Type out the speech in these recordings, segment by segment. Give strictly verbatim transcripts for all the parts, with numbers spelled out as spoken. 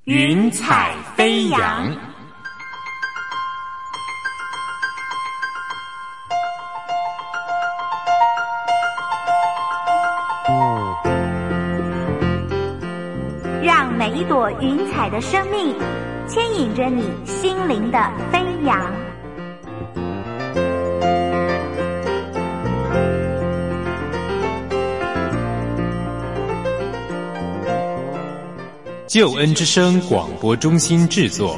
云彩飞扬。 让每一朵云彩的生命牵引着你心灵的飞扬。 救恩之声广播中心制作。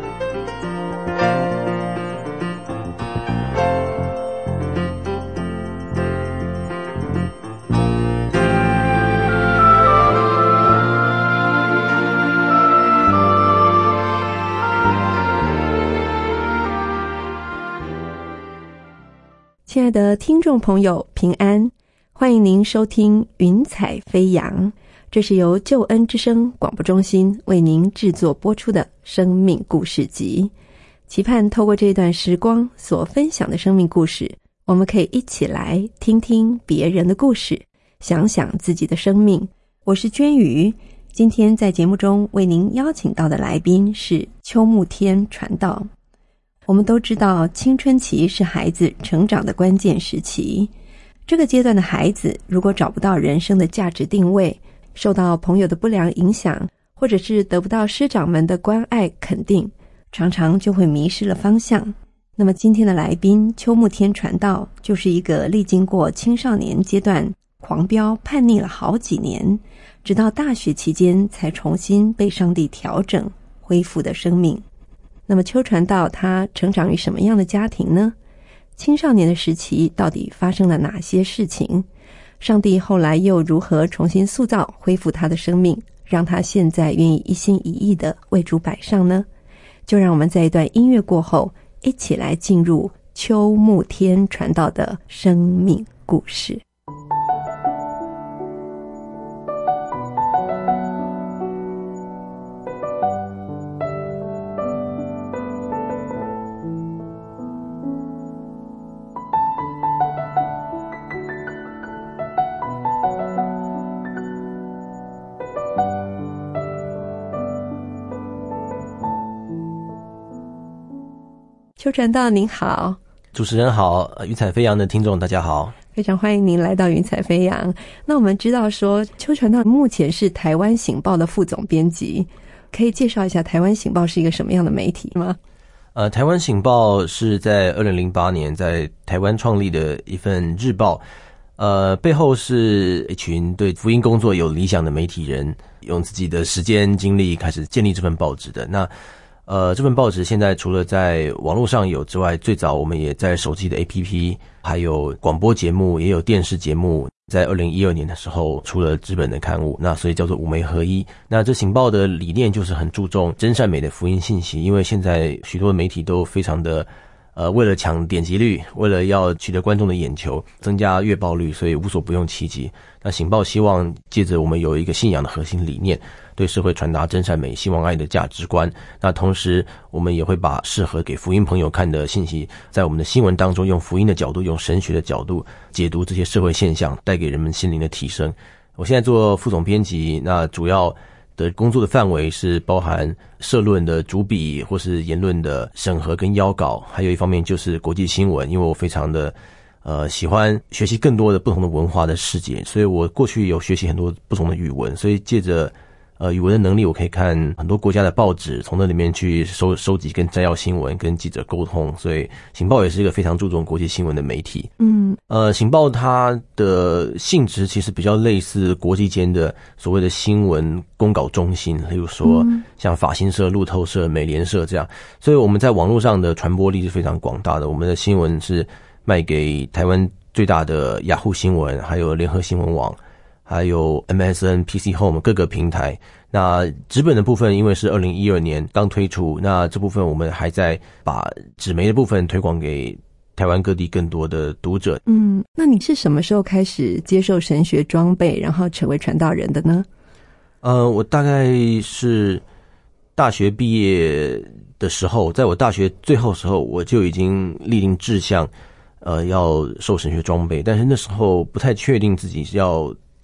亲爱的听众朋友，平安，欢迎您收听云彩飞扬，这是由救恩之声广播中心为您制作播出的生命故事集，期盼透过这段时光所分享的生命故事，我们可以一起来听听别人的故事，想想自己的生命。我是娟瑜，今天在节目中为您邀请到的来宾是邱慕天传道。我们都知道，青春期是孩子成长的关键时期，这个阶段的孩子如果找不到人生的价值定位，受到朋友的不良影响，或者是得不到师长们的关爱肯定，常常就会迷失了方向。那么今天的来宾邱慕天传道，就是一个历经过青少年阶段狂飙叛逆了好几年，直到大学期间才重新被上帝调整恢复的生命。那么邱传道他成长于什么样的家庭呢？青少年的时期到底发生了哪些事情？上帝后来又如何重新塑造恢复他的生命，让他现在愿意一心一意地为主摆上呢？就让我们在一段音乐过后，一起来进入邱慕天传道的生命故事。邱传道您好。 主持人好，云彩飞扬的听众大家好， 非常欢迎您来到云彩飞扬。那我们知道说邱传道目前是台湾醒报的副总编辑，可以介绍一下台湾醒报是一个什么样的媒体吗？ 呃，台湾醒报是在二零零八年在台湾创立的一份日报，呃，背后是一群对福音工作有理想的媒体人，用自己的时间精力开始建立这份报纸的。那呃，这份报纸现在除了在网络上有之外，最早我们也在手机的 A P P， 还有广播节目，也有电视节目，在二零一二年的时候出了纸本的刊物，那所以叫做五媒合一。那这醒报的理念就是很注重真善美的福音信息，因为现在许多媒体都非常的呃，为了抢点击率，为了要取得观众的眼球，增加阅报率，所以无所不用其极。那醒报希望借着我们有一个信仰的核心理念，对社会传达真善美、希望爱的价值观。那同时，我们也会把适合给福音朋友看的信息，在我们的新闻当中，用福音的角度、用神学的角度解读这些社会现象，带给人们心灵的提升。我现在做副总编辑，那主要的工作的范围是包含社论的主笔或是言论的审核跟邀稿，还有一方面就是国际新闻，因为我非常的呃喜欢学习更多的不同的文化的世界，所以我过去有学习很多不同的语文，所以借着呃语文的能力，我可以看很多国家的报纸，从那里面去收收集跟摘要新闻，跟记者沟通，所以醒报也是一个非常注重国际新闻的媒体。嗯，呃，醒报它的性质其实比较类似国际间的所谓的新闻公稿中心，例如说像法新社、路透社、美联社这样，所以我们在网络上的传播力是非常广大的。我们的新闻是卖给台湾最大的雅虎新闻，还有联合新闻网，还有 M S N、P C Home 各个平台。那纸本的部分因为是二零一二年刚推出，那这部分我们还在把纸媒的部分推广给台湾各地更多的读者。 嗯，那你是什么时候开始接受神学装备，然后成为传道人的呢？ 呃，我大概是大学毕业的时候，在我大学最后时候，我就已经立定志向，呃，要受神学装备，但是那时候不太确定自己要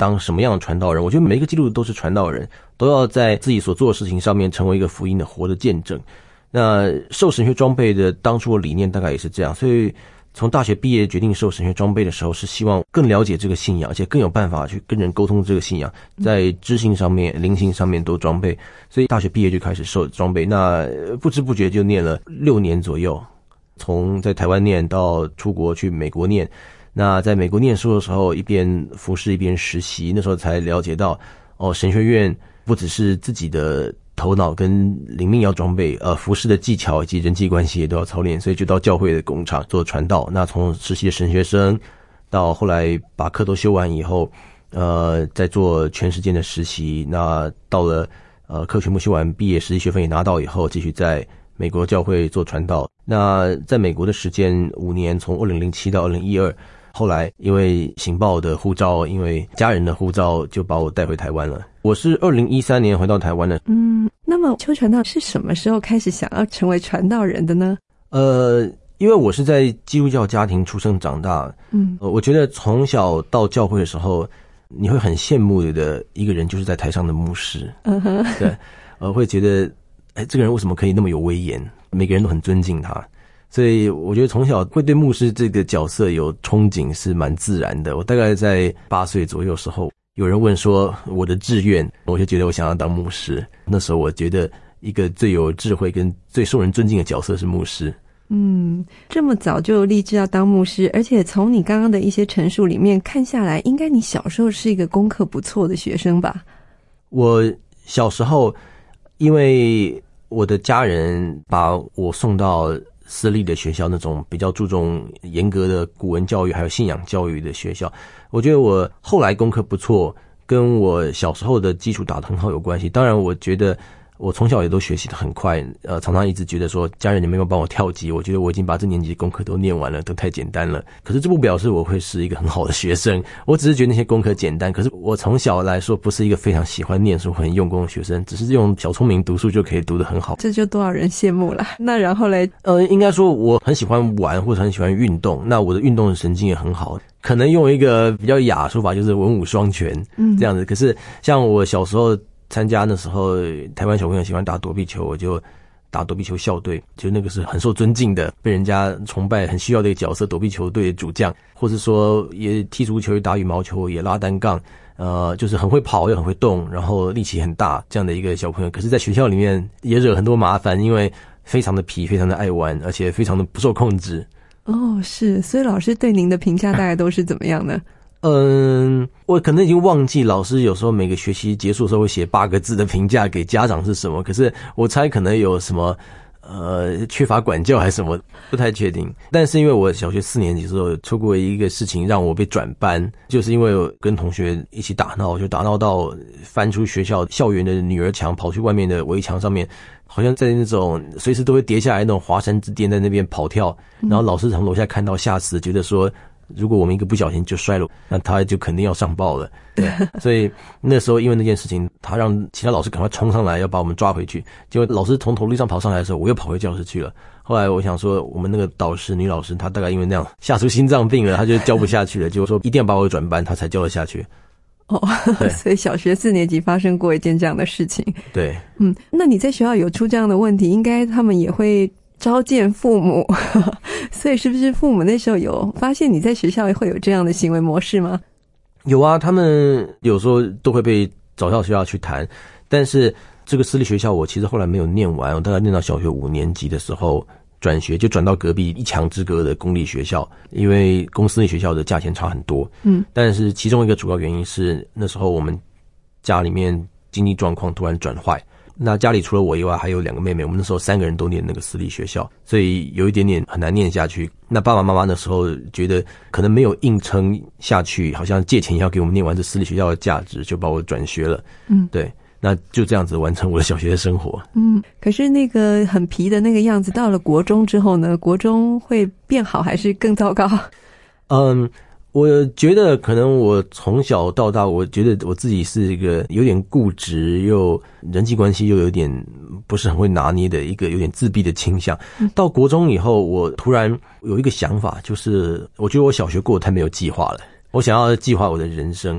当什么样的传道人。我觉得每一个基督徒都是传道人，都要在自己所做的事情上面成为一个福音的活的见证。那受神学装备的当初的理念大概也是这样，所以从大学毕业决定受神学装备的时候，是希望更了解这个信仰，而且更有办法去跟人沟通这个信仰，在知性上面、灵性上面都装备。所以大学毕业就开始受装备，那不知不觉就念了六年左右，从在台湾念到出国去美国念。那在美国念书的时候，一边服侍一边实习，那时候才了解到，哦，神学院不只是自己的头脑跟灵命要装备，呃，服侍的技巧以及人际关系也都要操练，所以就到教会的工厂做传道。那从实习的神学生到后来把课都修完以后，呃，在做全时间的实习。那到了呃课全部修完，毕业实习学分也拿到以后，继续在美国教会做传道。那在美国的时间五年，从二零零七到二零一二。后来因为行报的呼召，因为家人的呼召，就把我带回台湾了。我是二零一三年回到台湾的。 嗯，那么邱传道是什么时候开始想要成为传道人的呢？ 呃，因为我是在基督教家庭出生长大，嗯，呃、我觉得从小到教会的时候，你会很羡慕的一个人就是在台上的牧师。嗯哼，对，呃，会觉得，哎，这个人为什么可以那么有威严？每个人都很尊敬他。所以我觉得从小会对牧师这个角色有憧憬是蛮自然的。我大概在八岁左右的时候，有人问说我的志愿，我就觉得我想要当牧师。那时候我觉得一个最有智慧跟最受人尊敬的角色是牧师。 嗯，这么早就立志要当牧师，而且从你刚刚的一些陈述里面看下来，应该你小时候是一个功课不错的学生吧？ 我小时候因为我的家人把我送到私立的学校，那种比较注重严格的古文教育还有信仰教育的学校，我觉得我后来功课不错，跟我小时候的基础打得很好有关系。当然我觉得我从小也都学习得很快，呃，常常一直觉得说家人你没有帮我跳级，我觉得我已经把这年级功课都念完了，都太简单了。可是这不表示我会是一个很好的学生，我只是觉得那些功课简单。可是我从小来说不是一个非常喜欢念书很用功的学生，只是用小聪明读书就可以读得很好。 这就多少人羡慕了。那然后嘞， 呃，应该说我很喜欢玩或者很喜欢运动，那我的运动的神经也很好。可能用一个比较雅说法就是文武双全，嗯，这样子。可是像我小时候参加那时候台湾小朋友喜欢打躲避球，我就打躲避球校队，就那个是很受尊敬的，被人家崇拜很需要的一个角色，躲避球队的主将，或是说也踢足球也打羽毛球也拉单杠，呃就是很会跑又很会动，然后力气很大这样的一个小朋友。可是在学校里面也惹很多麻烦，因为非常的皮，非常的爱玩，而且非常的不受控制。 哦，是，所以老师对您的评价大概都是怎么样呢？ 嗯，我可能已经忘记老师有时候每个学期结束的时候会写八个字的评价给家长是什么，可是我猜可能有什么呃缺乏管教还是什么，不太确定。但是因为我小学四年级的时候出过一个事情让我被转班，就是因为我跟同学一起打闹，就打闹到翻出学校校园的女儿墙，跑去外面的围墙上面，好像在那种随时都会跌下来那种华山之巅，在那边跑跳，然后老师从楼下看到吓死，觉得说如果我们一个不小心就摔了，那他就肯定要上报了。对，所以那时候因为那件事情，他让其他老师赶快冲上来要把我们抓回去。结果老师从头梯上跑上来的时候，我又跑回教室去了。后来我想说，我们那个导师女老师，她大概因为那样吓出心脏病了，她就教不下去了。结果说一定要把我转班，她才教得下去。 哦，所以小学四年级发生过一件这样的事情。 对， 嗯，那你在学校有出这样的问题，应该他们也会召见父母，所以是不是父母那时候有发现你在学校会有这样的行为模式吗？ 有啊，他们有时候都会被找到学校去谈，但是这个私立学校我其实后来没有念完，我大概念到小学五年级的时候转学，就转到隔壁一墙之隔的公立学校，因为公私立学校的价钱差很多。嗯，但是其中一个主要原因是那时候我们家里面经济状况突然转坏。那家里除了我以外还有两个妹妹，我们那时候三个人都念那个私立学校，所以有一点点很难念下去。那爸爸妈妈那时候觉得可能没有硬撑下去，好像借钱要给我们念完这私立学校的价值，就把我转学了。嗯，对，那就这样子完成我的小学的生活。 嗯，可是那个很皮的那个样子，到了国中之后呢，国中会变好还是更糟糕？ 嗯，我觉得可能我从小到大，我觉得我自己是一个有点固执又人际关系又有点不是很会拿捏的一个有点自闭的倾向。到国中以后，我突然有一个想法，就是我觉得我小学过得太没有计划了，我想要计划我的人生。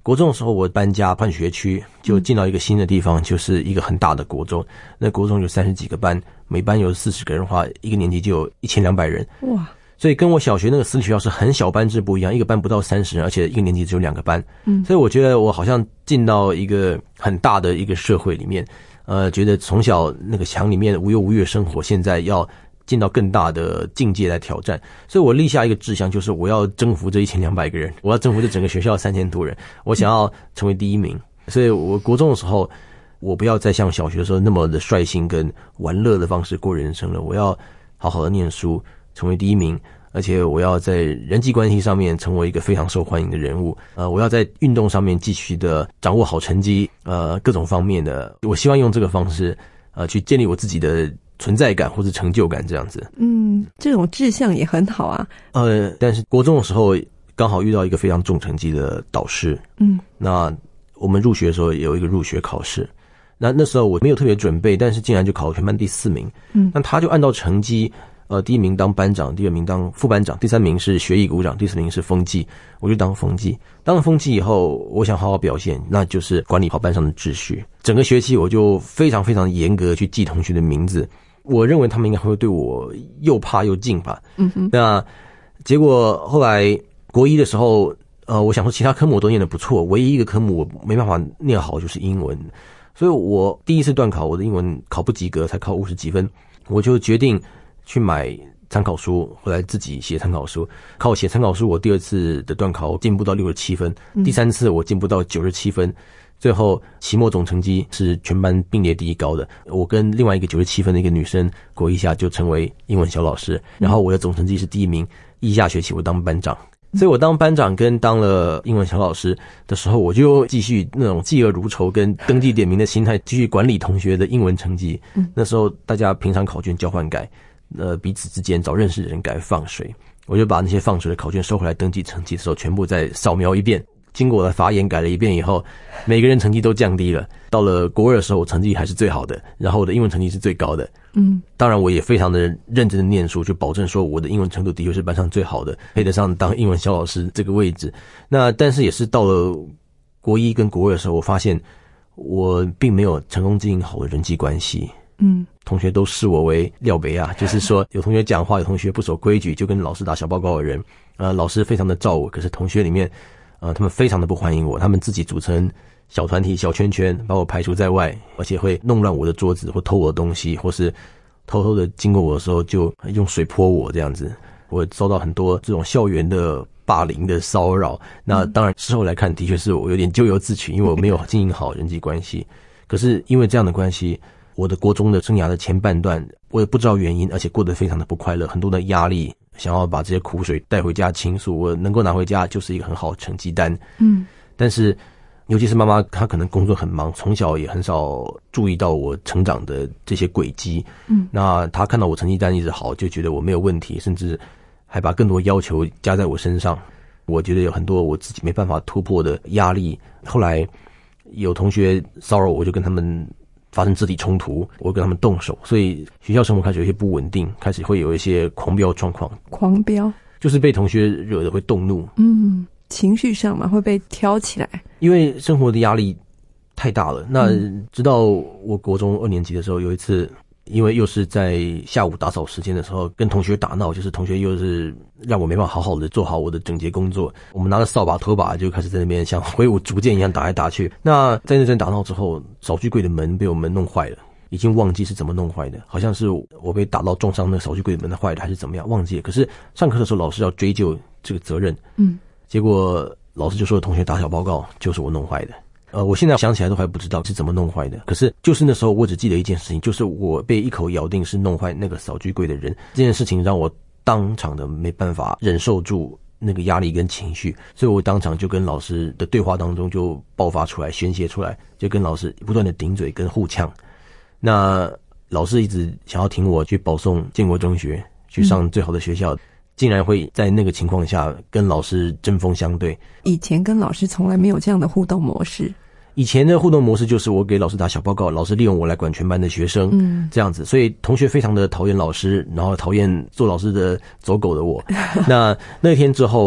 国中的时候我搬家换学区，就进到一个新的地方，就是一个很大的国中，那国中有三十几个班，每班有四十个人的话，一个年级就有一千两百人。 哇！ 所以跟我小学那个私立学校是很小班制不一样，一个班不到三十人，而且一个年级只有两个班。嗯，所以我觉得我好像进到一个很大的一个社会里面，呃，觉得从小那个墙里面无忧无虑的生活，现在要进到更大的境界来挑战。所以我立下一个志向，就是我要征服这一千两百个人，我要征服这整个学校三千多人，我想要成为第一名。所以我国中的时候，我不要再像小学的时候那么的率性跟玩乐的方式过人生了，我要好好的念书，成为第一名，而且我要在人际关系上面成为一个非常受欢迎的人物。呃，我要在运动上面继续的掌握好成绩，呃，各种方面的，我希望用这个方式，呃，去建立我自己的存在感或是成就感这样子。 嗯，这种志向也很好啊。 呃，但是国中的时候刚好遇到一个非常重成绩的导师。嗯，那我们入学的时候有一个入学考试。那那时候我没有特别准备，但是竟然就考了全班第四名。嗯，那他就按照成绩，呃，第一名当班长，第二名当副班长，第三名是学艺股长，第四名是风纪，我就当风纪。当了风纪以后，我想好好表现，那就是管理好班上的秩序。整个学期我就非常非常严格去记同学的名字，我认为他们应该会对我又怕又敬吧。嗯哼。那结果后来国一的时候，呃，我想说其他科目我都念得不错，唯一一个科目我没办法念好就是英文。所以我第一次段考，我的英文考不及格，才考五十几分，我就决定去买参考书，后来自己写参考书。靠写参考书，我第二次的段考进步到六十七分，第三次我进步到九十七分，最后期末总成绩是全班并列第一高的。我跟另外一个九十七分的一个女生，国一下就成为英文小老师，然后我的总成绩是第一名。一下学期我当班长。所以我当班长跟当了英文小老师的时候，我就继续那种嫉恶如仇跟登记点名的心态，继续管理同学的英文成绩。嗯，那时候大家平常考卷交换改，呃，彼此之间找认识的人改放水，我就把那些放水的考卷收回来，登记成绩的时候全部再扫描一遍。经过我的法眼改了一遍以后，每个人成绩都降低了。到了国二的时候，我成绩还是最好的，然后我的英文成绩是最高的。嗯，当然我也非常的认真的念书，就保证说我的英文程度的确是班上最好的，配得上当英文小老师这个位置。那但是也是到了国一跟国二的时候，我发现我并没有成功经营好的人际关系。嗯，同学都视我为廖北亚，就是说有同学讲话，有同学不守规矩，就跟老师打小报告的人。呃，老师非常的照我，可是同学里面呃，他们非常的不欢迎我，他们自己组成小团体、小圈圈，把我排除在外，而且会弄乱我的桌子，或偷我的东西，或是偷偷的经过我的时候就用水泼我这样子。我遭到很多这种校园的霸凌的骚扰。那当然事后来看，的确是我有点咎由自取，因为我没有经营好人际关系。可是因为这样的关系，我的国中的生涯的前半段，我也不知道原因，而且过得非常的不快乐，很多的压力。想要把这些苦水带回家倾诉，我能够拿回家就是一个很好的成绩单。嗯，但是尤其是妈妈，她可能工作很忙，从小也很少注意到我成长的这些轨迹。嗯，那她看到我成绩单一直好，就觉得我没有问题，甚至还把更多要求加在我身上。我觉得有很多我自己没办法突破的压力。后来有同学骚扰我，我就跟他们发生肢体冲突，我跟他们动手，所以学校生活开始有一些不稳定，开始会有一些狂飙状况。狂飙就是被同学惹得会动怒，嗯，情绪上嘛会被挑起来，因为生活的压力太大了。那直到我国中二年级的时候，有一次因为又是在下午打扫时间的时候跟同学打闹，就是同学又是让我没办法好好的做好我的整洁工作，我们拿着扫把拖把就开始在那边像挥舞竹剑一样打来打去。那在那阵打闹之后，扫具柜的门被我们弄坏了，已经忘记是怎么弄坏的，好像是我被打到撞伤那个扫具柜的门坏的还是怎么样忘记了。可是上课的时候老师要追究这个责任，嗯，结果老师就说同学打小报告就是我弄坏的。呃，我现在想起来都还不知道是怎么弄坏的，可是就是那时候我只记得一件事情，就是我被一口咬定是弄坏那个扫具柜的人。这件事情让我当场的没办法忍受住那个压力跟情绪，所以我当场就跟老师的对话当中就爆发出来，宣泄出来，就跟老师不断的顶嘴跟互呛。那老师一直想要挺我去保送建国中学，去上最好的学校，嗯，竟然会在那个情况下跟老师针锋相对。以前跟老师从来没有这样的互动模式。以前的互动模式就是我给老师打小报告，老师利用我来管全班的学生，嗯，这样子，所以同学非常的讨厌老师，然后讨厌做老师的走狗的我。那那天之后，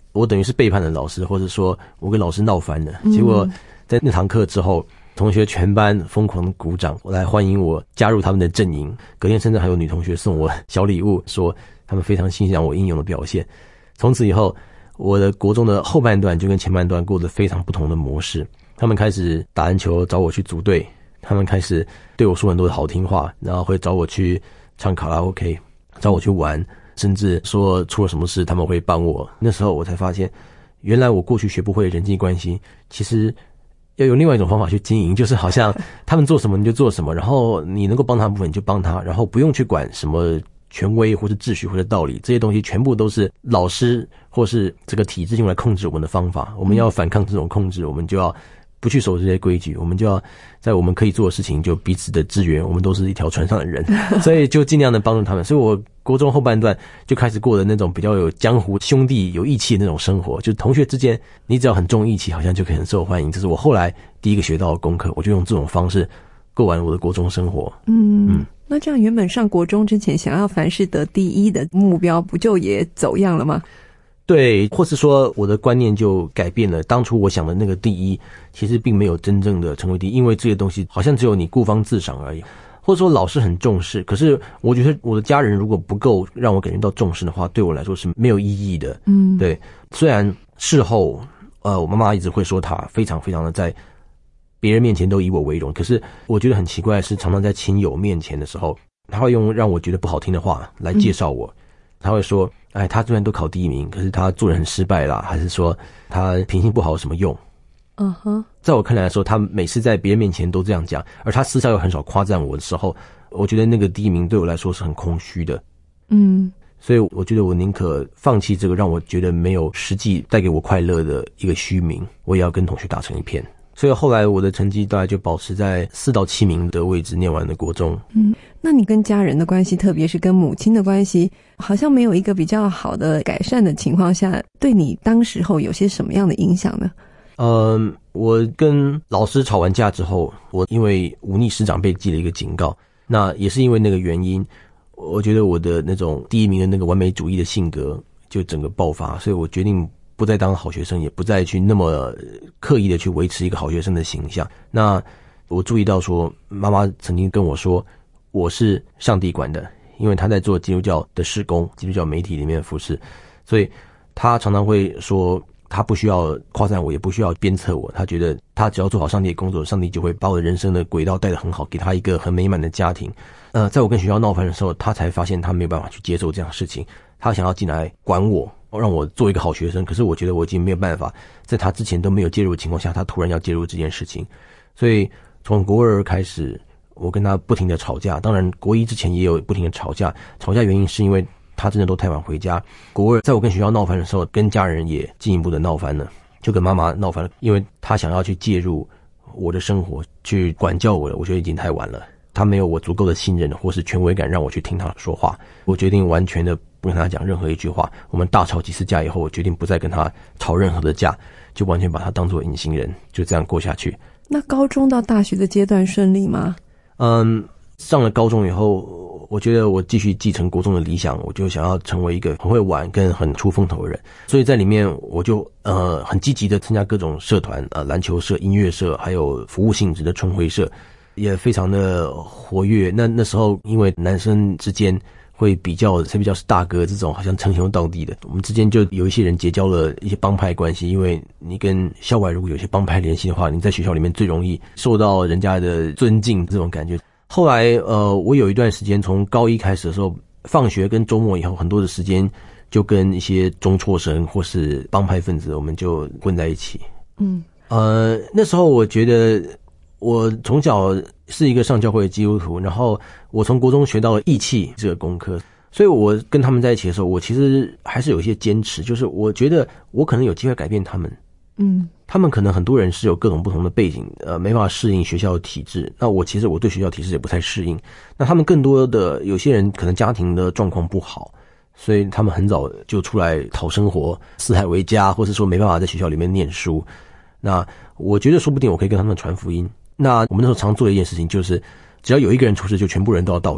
我等于是背叛了老师，或者说我跟老师闹翻了。结果在那堂课之后，同学全班疯狂鼓掌来欢迎我加入他们的阵营。隔天甚至还有女同学送我小礼物，说他们非常欣赏我英勇的表现。从此以后，我的国中的后半段就跟前半段过得非常不同的模式。他们开始打篮球，找我去组队，他们开始对我说很多的好听话，然后会找我去唱卡拉 OK， 找我去玩，甚至说出了什么事他们会帮我。那时候我才发现，原来我过去学不会的人际关系，其实要有另外一种方法去经营，就是好像他们做什么你就做什么，然后你能够帮他的部分你就帮他，然后不用去管什么权威或是秩序或者道理，这些东西全部都是老师或是这个体制用来控制我们的方法。我们要反抗这种控制，我们就要不去守这些规矩，我们就要在我们可以做的事情就彼此的支援，我们都是一条船上的人，所以就尽量的帮助他们。所以我国中后半段就开始过的那种比较有江湖兄弟有义气的那种生活，就是同学之间你只要很重义气，好像就可以很受欢迎。这是我后来第一个学到的功课，我就用这种方式过完我的国中生活。嗯嗯， 那这样原本上国中之前想要凡事得第一的目标，不就也走样了吗？ 对，或是说我的观念就改变了。当初我想的那个第一，其实并没有真正的成为第一，因为这些东西好像只有你孤芳自赏而已。或者说老师很重视，可是我觉得我的家人如果不够让我感觉到重视的话，对我来说是没有意义的。嗯，对。虽然事后，呃，我妈妈一直会说她非常非常的在别人面前都以我为荣，可是我觉得很奇怪的是，常常在亲友面前的时候，她会用让我觉得不好听的话来介绍我。她会说，哎，他虽然都考第一名，可是他做人很失败啦，还是说他品性不好有什么用？嗯哼，在我看来说，他每次在别人面前都这样讲，而他私下又很少夸赞我的时候，我觉得那个第一名对我来说是很空虚的。嗯，所以我觉得我宁可放弃这个让我觉得没有实际带给我快乐的一个虚名，我也要跟同学打成一片。所以后来我的成绩大概就保持在四到七名的位置，念完了国中。 嗯，那你跟家人的关系，特别是跟母亲的关系，好像没有一个比较好的改善的情况下，对你当时候有些什么样的影响呢？ 嗯，我跟老师吵完架之后，我因为忤逆师长被记了一个警告，那也是因为那个原因，我觉得我的那种第一名的那个完美主义的性格就整个爆发，所以我决定不再当好学生，也不再去那么刻意的去维持一个好学生的形象。那我注意到说，妈妈曾经跟我说，我是上帝管的，因为她在做基督教的事工，基督教媒体里面的服侍，所以她常常会说，她不需要夸赞我，也不需要鞭策我，她觉得她只要做好上帝的工作，上帝就会把我的人生的轨道带得很好，给她一个很美满的家庭。呃，在我跟学校闹翻的时候，她才发现她没有办法去接受这样的事情，她想要进来管我，让我做一个好学生，可是我觉得我已经没有办法，在他之前都没有介入的情况下，他突然要介入这件事情，所以从国二开始，我跟他不停的吵架。当然国一之前也有不停的吵架，吵架原因是因为他真的都太晚回家。国二在我跟学校闹翻的时候，跟家人也进一步的闹翻了，就跟妈妈闹翻了，因为他想要去介入我的生活，去管教我了，我觉得已经太晚了。他没有我足够的信任或是权威感让我去听他说话，我决定完全的不跟他讲任何一句话。我们大吵几次架以后，我决定不再跟他吵任何的架，就完全把他当作隐形人，就这样过下去。 那高中到大学的阶段顺利吗？ 嗯，上了高中以后，我觉得我继续继承国中的理想，我就想要成为一个很会玩跟很出风头的人，所以在里面我就呃很积极的参加各种社团，呃篮球社、音乐社，还有服务性质的春晖社，也非常的活跃。那那时候因为男生之间会比较谁比较是大哥这种好像称兄道弟的，我们之间就有一些人结交了一些帮派关系，因为你跟校外如果有些帮派联系的话，你在学校里面最容易受到人家的尊敬这种感觉。后来呃我有一段时间从高一开始的时候，放学跟周末以后很多的时间就跟一些中辍生或是帮派分子我们就混在一起。嗯，呃那时候我觉得我从小是一个上教会的基督徒，然后我从国中学到了义气这个功课，所以我跟他们在一起的时候，我其实还是有一些坚持，就是我觉得我可能有机会改变他们。嗯，他们可能很多人是有各种不同的背景，呃，没办法适应学校的体制。那我其实我对学校体制也不太适应。那他们更多的有些人可能家庭的状况不好，所以他们很早就出来讨生活，四海为家，或是说没办法在学校里面念书。那我觉得说不定我可以跟他们传福音。那我们那时候常做的一件事情就是，只要有一个人出事，就全部人都要到场。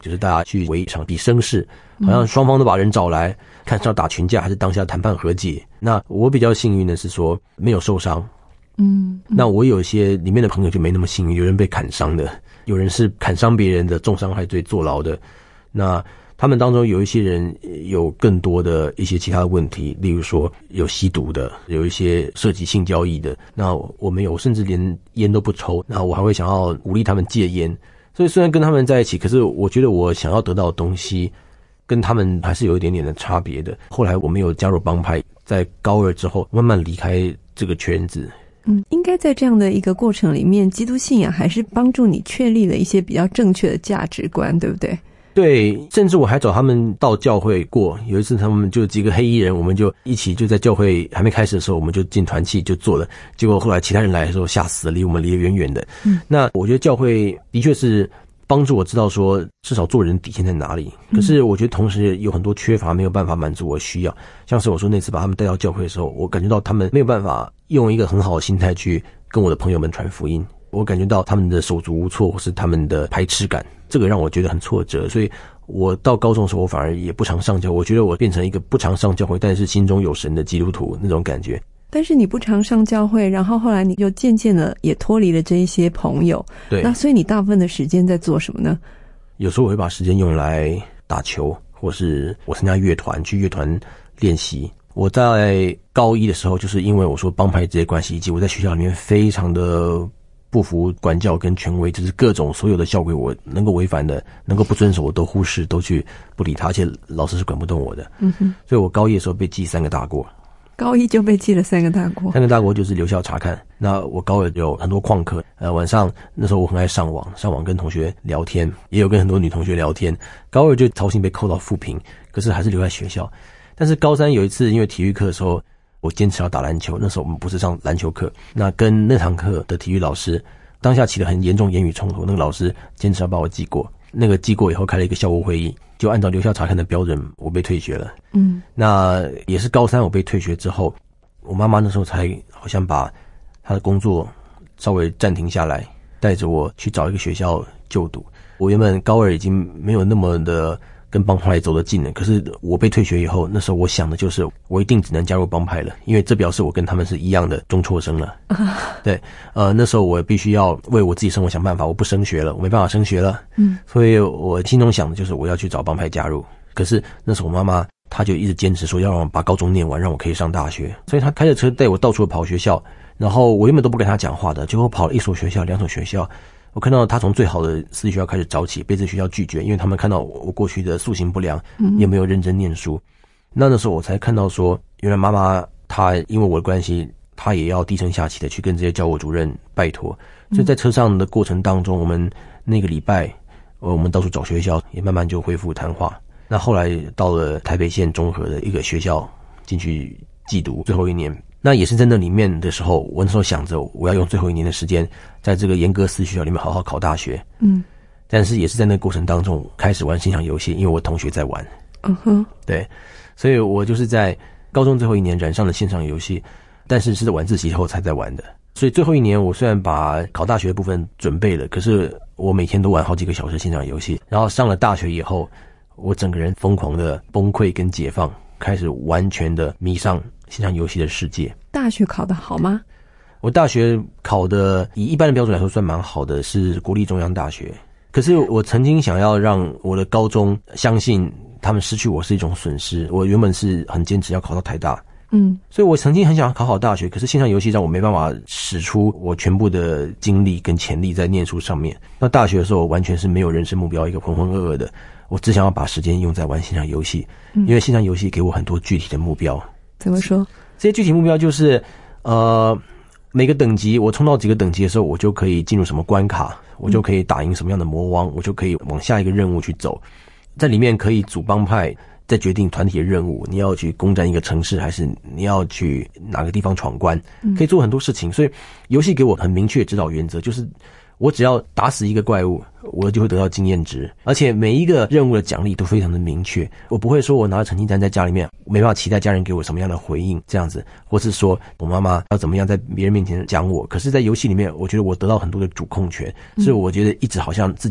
就是大家去围一场比声势，好像双方都把人找来，看是要打群架还是当下谈判和解。那我比较幸运的是说没有受伤，嗯，那我有一些里面的朋友就没那么幸运，有人被砍伤的，有人是砍伤别人的重伤害罪坐牢的。那他们当中有一些人有更多的一些其他的问题，例如说有吸毒的，有一些涉及性交易的。那我没有，甚至连烟都不抽。那我还会想要鼓励他们戒烟。所以虽然跟他们在一起，可是我觉得我想要得到的东西跟他们还是有一点点的差别的。后来我没有加入帮派，在高二之后慢慢离开这个圈子。 嗯，应该在这样的一个过程里面，基督信仰还是帮助你确立了一些比较正确的价值观，对不对？ 对，甚至我还找他们到教会过。有一次他们就几个黑衣人，我们就一起就在教会还没开始的时候，我们就进团契就做了。结果后来其他人来的时候吓死了，离我们离得远远的。嗯，那我觉得教会的确是帮助我知道说至少做人底线在哪里。可是我觉得同时有很多缺乏没有办法满足我需要。像是我说那次把他们带到教会的时候，我感觉到他们没有办法用一个很好的心态去跟我的朋友们传福音。我感觉到他们的手足无措，或是他们的排斥感，这个让我觉得很挫折。所以我到高中的时候，我反而也不常上教会。我觉得我变成一个不常上教会，但是心中有神的基督徒那种感觉。 但是你不常上教会，然后后来你就渐渐的也脱离了这一些朋友。 对， 那所以你大部分的时间在做什么呢？ 有时候我会把时间用来打球，或是我参加乐团，去乐团练习。我在高一的时候，就是因为我说帮派这些关系，以及我在学校里面非常的不服管教跟权威，就是各种所有的校规我能够违反的，能够不遵守我都忽视，都去不理他，而且老师是管不动我的。嗯哼，所以我高一的时候被记三个大过。 高一就被记了三个大过。 三个大过就是留校察看。那我高二有很多旷课，呃，晚上那时候我很爱上网，上网跟同学聊天，也有跟很多女同学聊天。高二就操心被扣到负评，可是还是留在学校。但是高三有一次，因为体育课的时候，我坚持要打篮球。那时候我们不是上篮球课，那跟那堂课的体育老师当下起了很严重言语冲突，那个老师坚持要把我记过。那个记过以后开了一个校务会议，就按照留校察看的标准，我被退学了。嗯，那也是高三我被退学之后，我妈妈那时候才好像把她的工作稍微暂停下来，带着我去找一个学校就读。我原本高二已经没有那么的跟帮派走得近了，可是我被退学以后，那时候我想的就是我一定只能加入帮派了，因为这表示我跟他们是一样的中辍生了。对，呃，那时候我必须要为我自己生活想办法，我不升学了，我没办法升学了。嗯，所以我心中想的就是我要去找帮派加入。可是那时候我妈妈她就一直坚持说要让我把高中念完，让我可以上大学，所以她开着车带我到处跑学校，然后我原本都不跟她讲话的，结果跑了一所学校两所学校，我看到他从最好的私立学校开始找起，被这学校拒绝，因为他们看到我过去的素行不良，也没有认真念书。那那时候我才看到说，原来妈妈她因为我的关系，她也要低声下气的去跟这些教务主任拜托。所以在车上的过程当中，我们那个礼拜，我们到处找学校，也慢慢就恢复谈话。那后来到了台北县中和的一个学校进去寄读最后一年。那也是在那里面的时候，我那时候想着我要用最后一年的时间在这个严格私学校里面好好考大学。嗯，但是也是在那个过程当中开始玩线上游戏，因为我同学在玩。嗯哼，对，所以我就是在高中最后一年染上了线上游戏，但是是在晚自习后才在玩的。所以最后一年我虽然把考大学的部分准备了，可是我每天都玩好几个小时线上游戏。然后上了大学以后，我整个人疯狂的崩溃跟解放，开始完全的迷上线上游戏的世界。 大学考得好吗？ 我大学考的以一般的标准来说算蛮好的，是国立中央大学。可是我曾经想要让我的高中相信他们失去我是一种损失，我原本是很坚持要考到台大。嗯，所以我曾经很想考好大学，可是线上游戏让我没办法使出我全部的精力跟潜力在念书上面。到大学的时候，我完全是没有人生目标，一个浑浑噩噩的。我只想要把时间用在玩线上游戏，因为线上游戏给我很多具体的目标。 怎么说？ 这些具体目标就是，呃，每个等级我冲到几个等级的时候，我就可以进入什么关卡，我就可以打赢什么样的魔王，我就可以往下一个任务去走。在里面可以组帮派，再决定团体的任务，你要去攻占一个城市，还是你要去哪个地方闯关，可以做很多事情。所以游戏给我很明确的指导原则，就是我只要打死一个怪物，我就会得到经验值，而且每一个任务的奖励都非常的明确。我不会说我拿着成绩单在家里面没办法期待家人给我什么样的回应这样子，或是说我妈妈要怎么样在别人面前讲我。可是在游戏里面，我觉得我得到很多的主控权，所以我觉得一直好像自己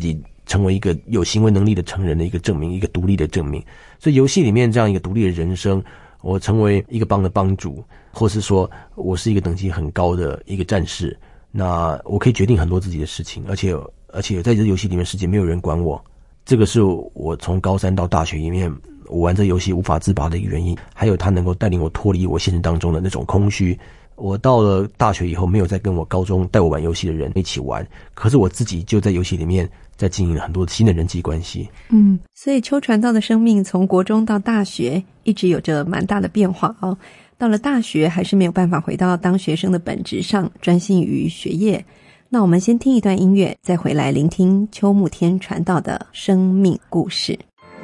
成为一个有行为能力的成人的一个证明，一个独立的证明。所以游戏里面这样一个独立的人生，我成为一个帮的帮主，或是说我是一个等级很高的一个战士，那我可以决定很多自己的事情，而且而且在这个游戏里面世界没有人管我，这个是我从高三到大学里面我玩这个游戏无法自拔的一个原因，还有它能够带领我脱离我现实当中的那种空虚。我到了大学以后没有再跟我高中带我玩游戏的人一起玩，可是我自己就在游戏里面在经营了很多新的人际关系。 嗯，所以邱传道的生命从国中到大学一直有着蛮大的变化哦。到了大学还是没有办法回到当学生的本质上，专心于学业。那我们先听一段音乐，再回来聆听邱慕天传道的生命故事。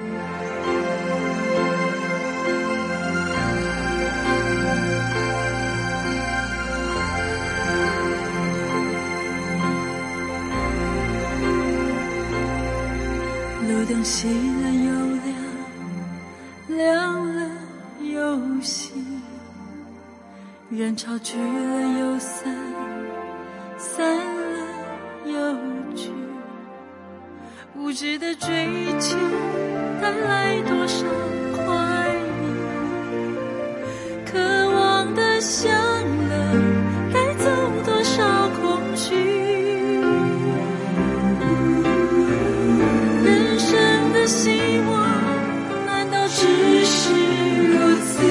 路灯熄了又亮，亮了又熄，人潮聚了又散，散了又聚。无知的追求带来多少快意，渴望的享乐带走多少空虚。希望难道只是如此？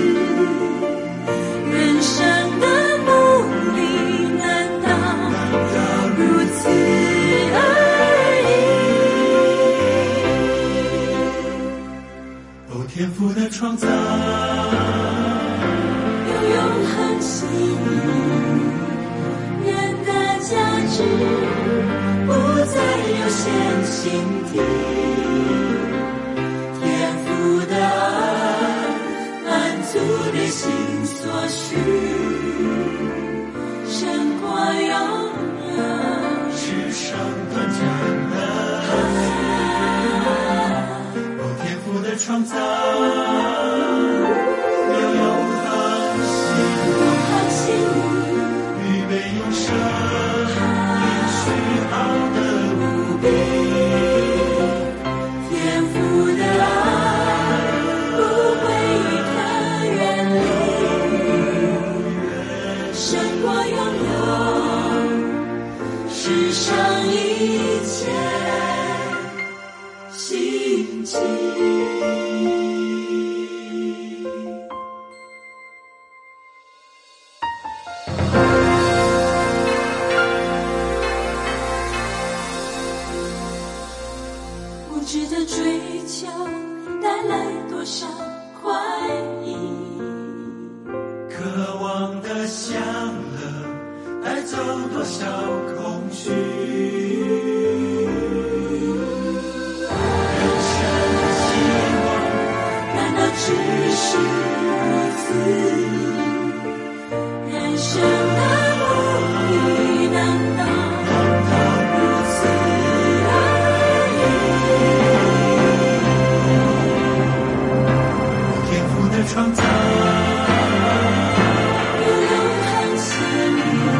人生的目的难道如此而已？哦，天父的创造有永恒心意，人的价值不再有限性体。主的心所需，神国永远， 世上短暂的哦，天父的创造有永恒心，预备永生，应许好的无比。 无知的追求带来多少快意， 渴望的享乐带走多少空虚。人生的希望难道只是如此？人生的目的难道如此而已？天父的创造有永恒心，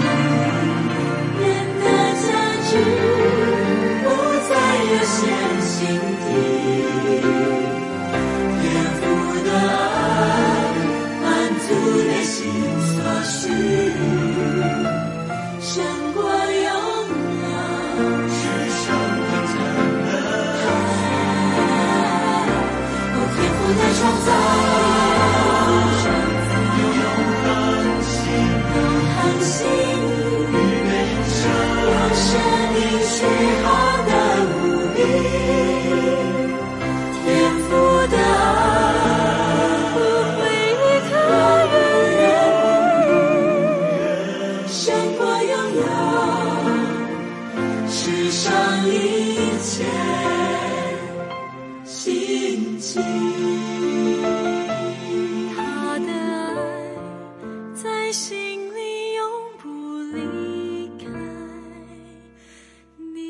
人的价值不再有限性地。天父的爱满足内心所需，胜过永远。 世上短暂的哦，天父的创造有永恒心， 永恒心， 预备永生， 永生应许好的无比。天父的爱不会离开远离，胜过拥有世上一切心情。他的爱在心里永不离开你。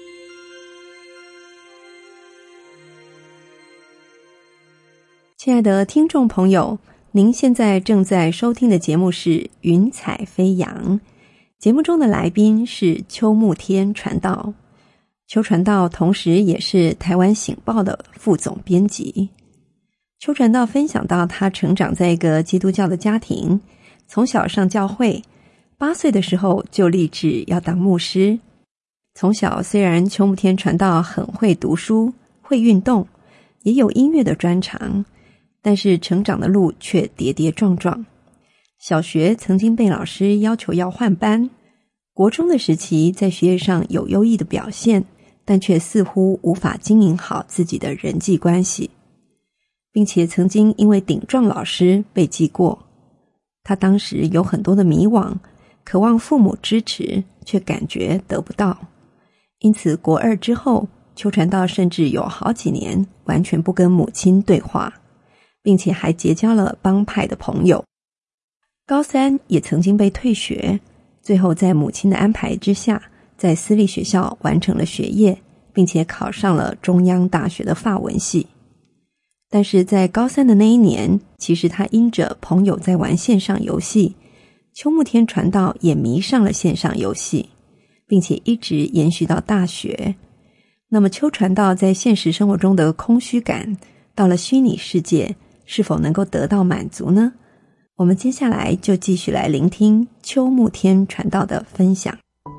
亲爱的听众朋友，您现在正在收听的节目是云彩飞扬，节目中的来宾是邱慕天传道。 邱传道同时也是台湾醒报的副总编辑。邱传道分享到，他成长在一个基督教的家庭，从小上教会，八岁的时候就立志要当牧师。从小虽然邱慕天传道很会读书，会运动，也有音乐的专长，但是成长的路却跌跌撞撞。小学曾经被老师要求要换班，国中的时期在学业上有优异的表现，但却似乎无法经营好自己的人际关系，并且曾经因为顶撞老师被记过。他当时有很多的迷惘，渴望父母支持，却感觉得不到。因此国二之后，邱传道甚至有好几年完全不跟母亲对话，并且还结交了帮派的朋友。高三也曾经被退学，最后在母亲的安排之下，在私立学校完成了学业，并且考上了中央大学的法文系。但是在高三的那一年，其实他因着朋友在玩线上游戏，邱慕天传道也迷上了线上游戏，并且一直延续到大学。那么邱传道在现实生活中的空虚感，到了虚拟世界是否能够得到满足呢？我们接下来就继续来聆听邱慕天传道的分享。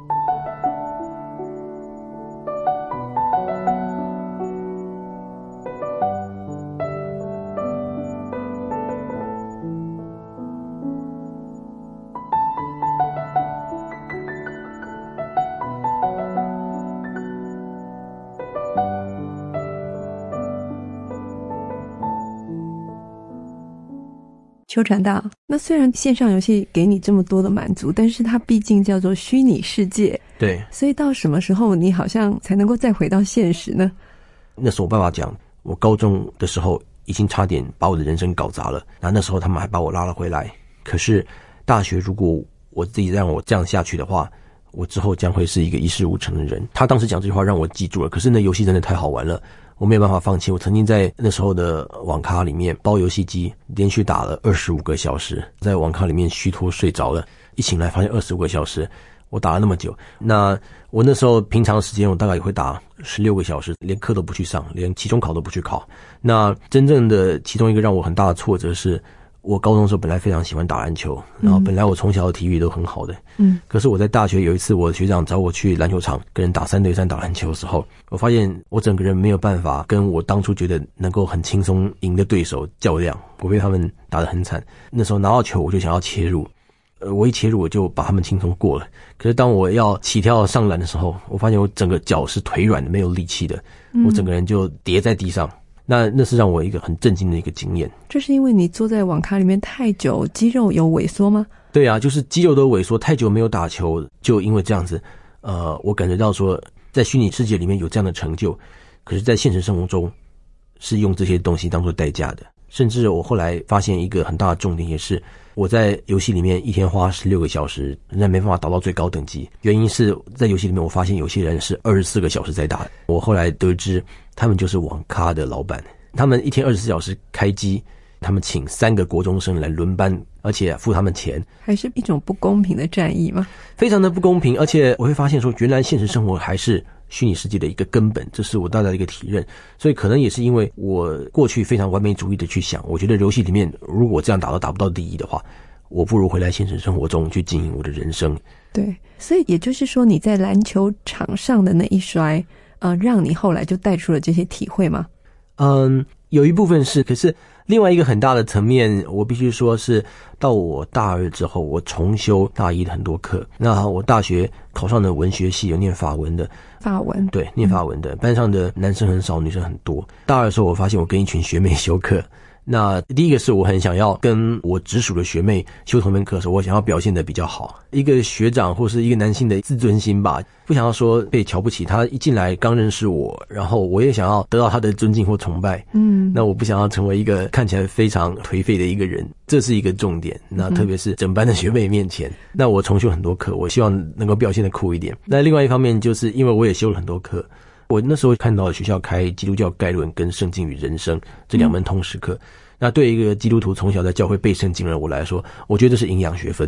邱传道，那虽然线上游戏给你这么多的满足，但是它毕竟叫做虚拟世界， 对， 所以到什么时候你好像才能够再回到现实呢？ 那时候我爸爸讲，我高中的时候已经差点把我的人生搞砸了，然后那时候他们还把我拉了回来。可是大学如果我自己让我这样下去的话，我之后将会是一个一事无成的人。他当时讲这句话让我记住了，可是那游戏真的太好玩了，我没有办法放弃。我曾经在那时候的网咖里面包游戏机，连续打了二十五个小时，在网咖里面虚脱睡着了，一醒来发现二十五个小时，我打了那么久。那我那时候平常时间我大概也会打十六个小时，连课都不去上，连期中考都不去考。那真正的其中一个让我很大的挫折是，我高中的时候本来非常喜欢打篮球，然后本来我从小的体育都很好的，嗯，可是我在大学有一次，我的学长找我去篮球场跟人打三对三打篮球的时候，我发现我整个人没有办法跟我当初觉得能够很轻松赢的对手较量，我被他们打得很惨。那时候拿到球我就想要切入，呃，我一切入我就把他们轻松过了。可是当我要起跳上篮的时候，我发现我整个脚是腿软的，没有力气的，我整个人就跌在地上。那那是让我一个很震惊的一个经验。 这是因为你坐在网咖里面太久，肌肉有萎缩吗？ 对啊，就是肌肉都萎缩，太久没有打球，就因为这样子，呃，我感觉到说，在虚拟世界里面有这样的成就，可是在现实生活中是用这些东西当做代价的。甚至我后来发现一个很大的重点，也是我在游戏里面一天花十六个小时，仍然没办法达到最高等级。原因是在游戏里面，我发现有些人是二十四个小时在打。我后来得知，他们就是网咖的老板，他们一天二十四小时开机，他们请三个国中生来轮班，而且付他们钱， 还是一种不公平的战役吗？ 非常的不公平。而且我会发现说，原来现实生活还是虚拟世界的一个根本，这是我大大的一个体认。所以可能也是因为我过去非常完美主义的去想，我觉得游戏里面如果这样打都打不到第一的话，我不如回来现实生活中去经营我的人生。 对，所以也就是说你在篮球场上的那一摔，呃，让你后来就带出了这些体会吗？ 嗯，有一部分是，可是另外一个很大的层面，我必须说是到我大二之后，我重修大一的很多课。那我大学考上的文学系有念法文的， 法文， 对，念法文的，班上的男生很少，女生很多。大二的时候，我发现我跟一群学妹修课。那第一个是我很想要跟我直属的学妹修同门课的时候，我想要表现得比较好，一个学长或是一个男性的自尊心吧，不想要说被瞧不起。他一进来刚认识我，然后我也想要得到他的尊敬或崇拜，嗯，那我不想要成为一个看起来非常颓废的一个人，这是一个重点。那特别是整班的学妹面前，那我重修很多课，我希望能够表现得酷一点。那另外一方面就是因为我也修了很多课，我那时候看到学校开基督教概论跟圣经与人生这两门通识课，嗯，那对一个基督徒从小在教会背圣经的我来说，我觉得这是营养学分。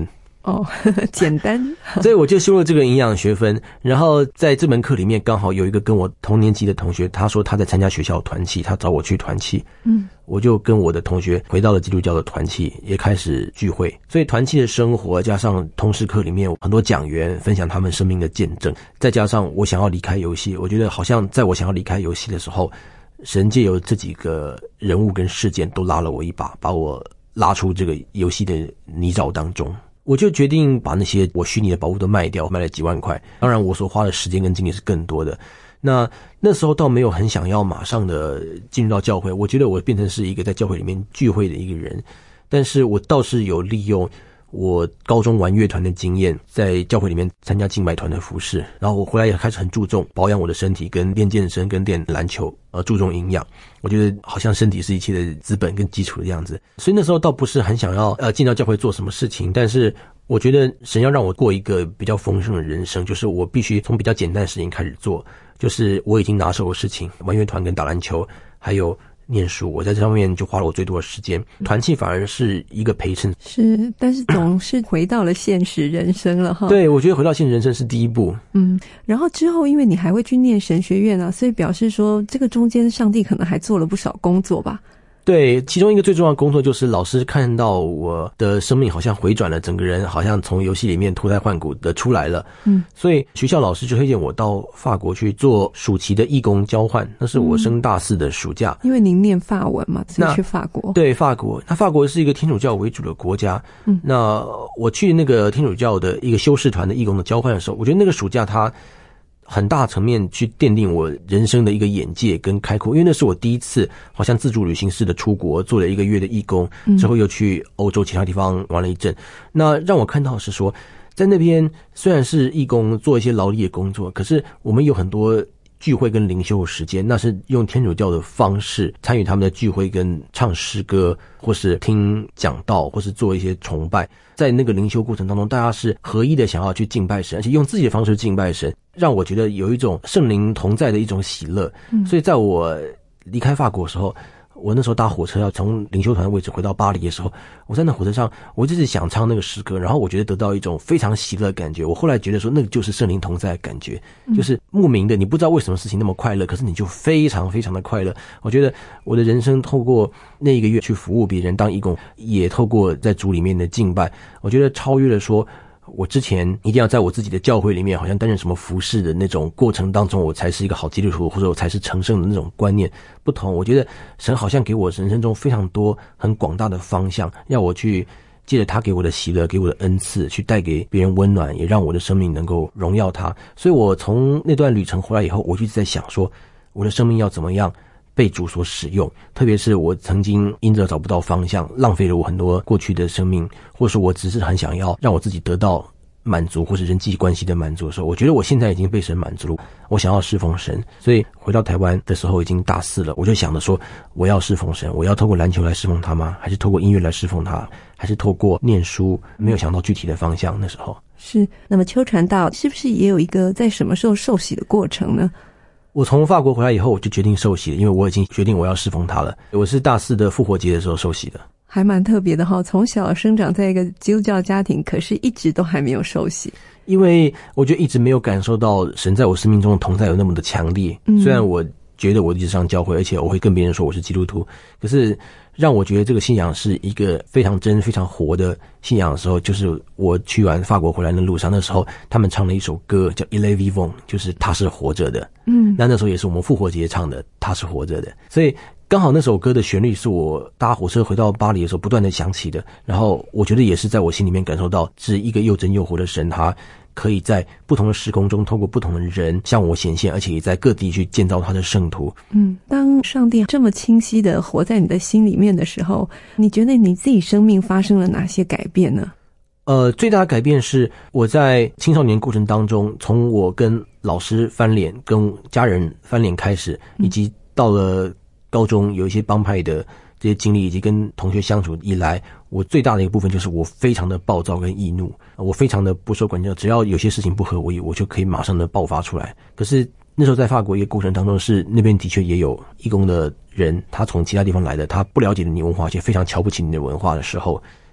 哦，简单。 所以我就修了这个营养学分，然后在这门课里面刚好有一个跟我同年级的同学，他说他在参加学校团契，他找我去团契，嗯，我就跟我的同学回到了基督教的团契，也开始聚会。所以团契的生活加上通识课里面有很多讲员分享他们生命的见证，再加上我想要离开游戏，我觉得好像在我想要离开游戏的时候，神藉由这几个人物跟事件都拉了我一把，把我拉出这个游戏的泥沼当中。我就决定把那些我虚拟的宝物都卖掉，卖了几万块。当然我所花的时间跟精力是更多的。那那时候倒没有很想要马上的进入到教会，我觉得我变成是一个在教会里面聚会的一个人，但是我倒是有利用我高中玩乐团的经验，在教会里面参加敬拜团的服事，然后我回来也开始很注重保养我的身体，跟练健身跟练篮球，呃，注重营养。我觉得好像身体是一切的资本跟基础的样子，所以那时候倒不是很想要呃进到教会做什么事情，但是我觉得神要让我过一个比较丰盛的人生，就是我必须从比较简单的事情开始做，就是我已经拿手的事情，玩乐团跟打篮球，还有念书，我在这上面就花了我最多的时间。团契反而是一个陪衬， 是，但是总是回到了现实人生了哈。 对，我觉得回到现实人生是第一步。 嗯，然后之后因为你还会去念神学院啊，所以表示说这个中间上帝可能还做了不少工作吧。 对，其中一个最重要的工作就是老师看到我的生命好像回转了，整个人好像从游戏里面脱胎换骨的出来了。嗯，所以学校老师就推荐我到法国去做暑期的义工交换，那是我升大四的暑假。 因为您念法文嘛，所以去法国。 对，法国。那法国是一个天主教为主的国家。嗯，那我去那个天主教的一个修士团的义工的交换的时候，我觉得那个暑假它很大层面去奠定我人生的一个眼界跟开阔，因为那是我第一次好像自助旅行式的出国，做了一个月的义工，之后又去欧洲其他地方玩了一阵。那让我看到的是说，在那边虽然是义工做一些劳力的工作，可是我们有很多聚会跟灵修的时间，那是用天主教的方式参与他们的聚会，跟唱诗歌，或是听讲道，或是做一些崇拜。在那个灵修过程当中，大家是合一的想要去敬拜神，而且用自己的方式敬拜神，让我觉得有一种圣灵同在的一种喜乐。嗯，所以在我离开法国的时候，我那时候搭火车要从灵修团的位置回到巴黎的时候，我在那火车上，我就是想唱那个诗歌，然后我觉得得到一种非常喜乐的感觉。我后来觉得说，那个就是圣灵同在的感觉，就是莫名的，你不知道为什么事情那么快乐，可是你就非常非常的快乐。我觉得我的人生透过那一个月去服务别人当义工，也透过在主里面的敬拜，我觉得超越了说我之前一定要在我自己的教会里面好像担任什么服事的那种过程当中，我才是一个好基督徒，或者我才是成圣的那种观念不同。我觉得神好像给我人生中非常多很广大的方向，要我去借着他给我的喜乐，给我的恩赐，去带给别人温暖，也让我的生命能够荣耀他。所以我从那段旅程回来以后，我就一直在想说，我的生命要怎么样被主所使用，特别是我曾经因着找不到方向，浪费了我很多过去的生命，或是我只是很想要让我自己得到满足，或是人际关系的满足的时候，我觉得我现在已经被神满足了，我想要侍奉神。所以回到台湾的时候已经大四了，我就想着说，我要侍奉神，我要透过篮球来侍奉他吗？还是透过音乐来侍奉他？还是透过念书？没有想到具体的方向。那时候是。那么邱传道是不是也有一个在什么时候受洗的过程呢？ 我从法国回来以后，我就决定受洗了，因为我已经决定我要侍奉他了。我是大四的复活节的时候受洗的。 还蛮特别的哈，从小生长在一个基督教家庭，可是一直都还没有受洗。 因为我觉得一直没有感受到神在我生命中的同在有那么的强烈。嗯，虽然我觉得我一直上教会，而且我会跟别人说我是基督徒，可是让我觉得这个信仰是一个非常真非常活的信仰的时候，就是我去完法国回来的路上，那时候他们唱了一首歌叫 Il est vivant， 就是他是活着的。嗯，那那时候也是我们复活节唱的他是活着的，所以刚好那首歌的旋律是我搭火车回到巴黎的时候不断的响起的，然后我觉得也是在我心里面感受到是一个又真又活的神，他可以在不同的时空中透过不同的人向我显现，而且也在各地去建造他的圣徒。 嗯，当上帝这么清晰的活在你的心里面的时候，你觉得你自己生命发生了哪些改变呢？ 呃，最大的改变是我在青少年过程当中，从我跟老师翻脸、跟家人翻脸开始，以及到了高中有一些帮派的这些经历，以及跟同学相处以来，我最大的一个部分就是我非常的暴躁跟易怒，我非常的不受管教，只要有些事情不合我意，我就可以马上的爆发出来。可是那时候在法国一个过程当中，是那边的确也有义工的人，他从其他地方来的，他不了解你文化，而且非常瞧不起你的文化的时候，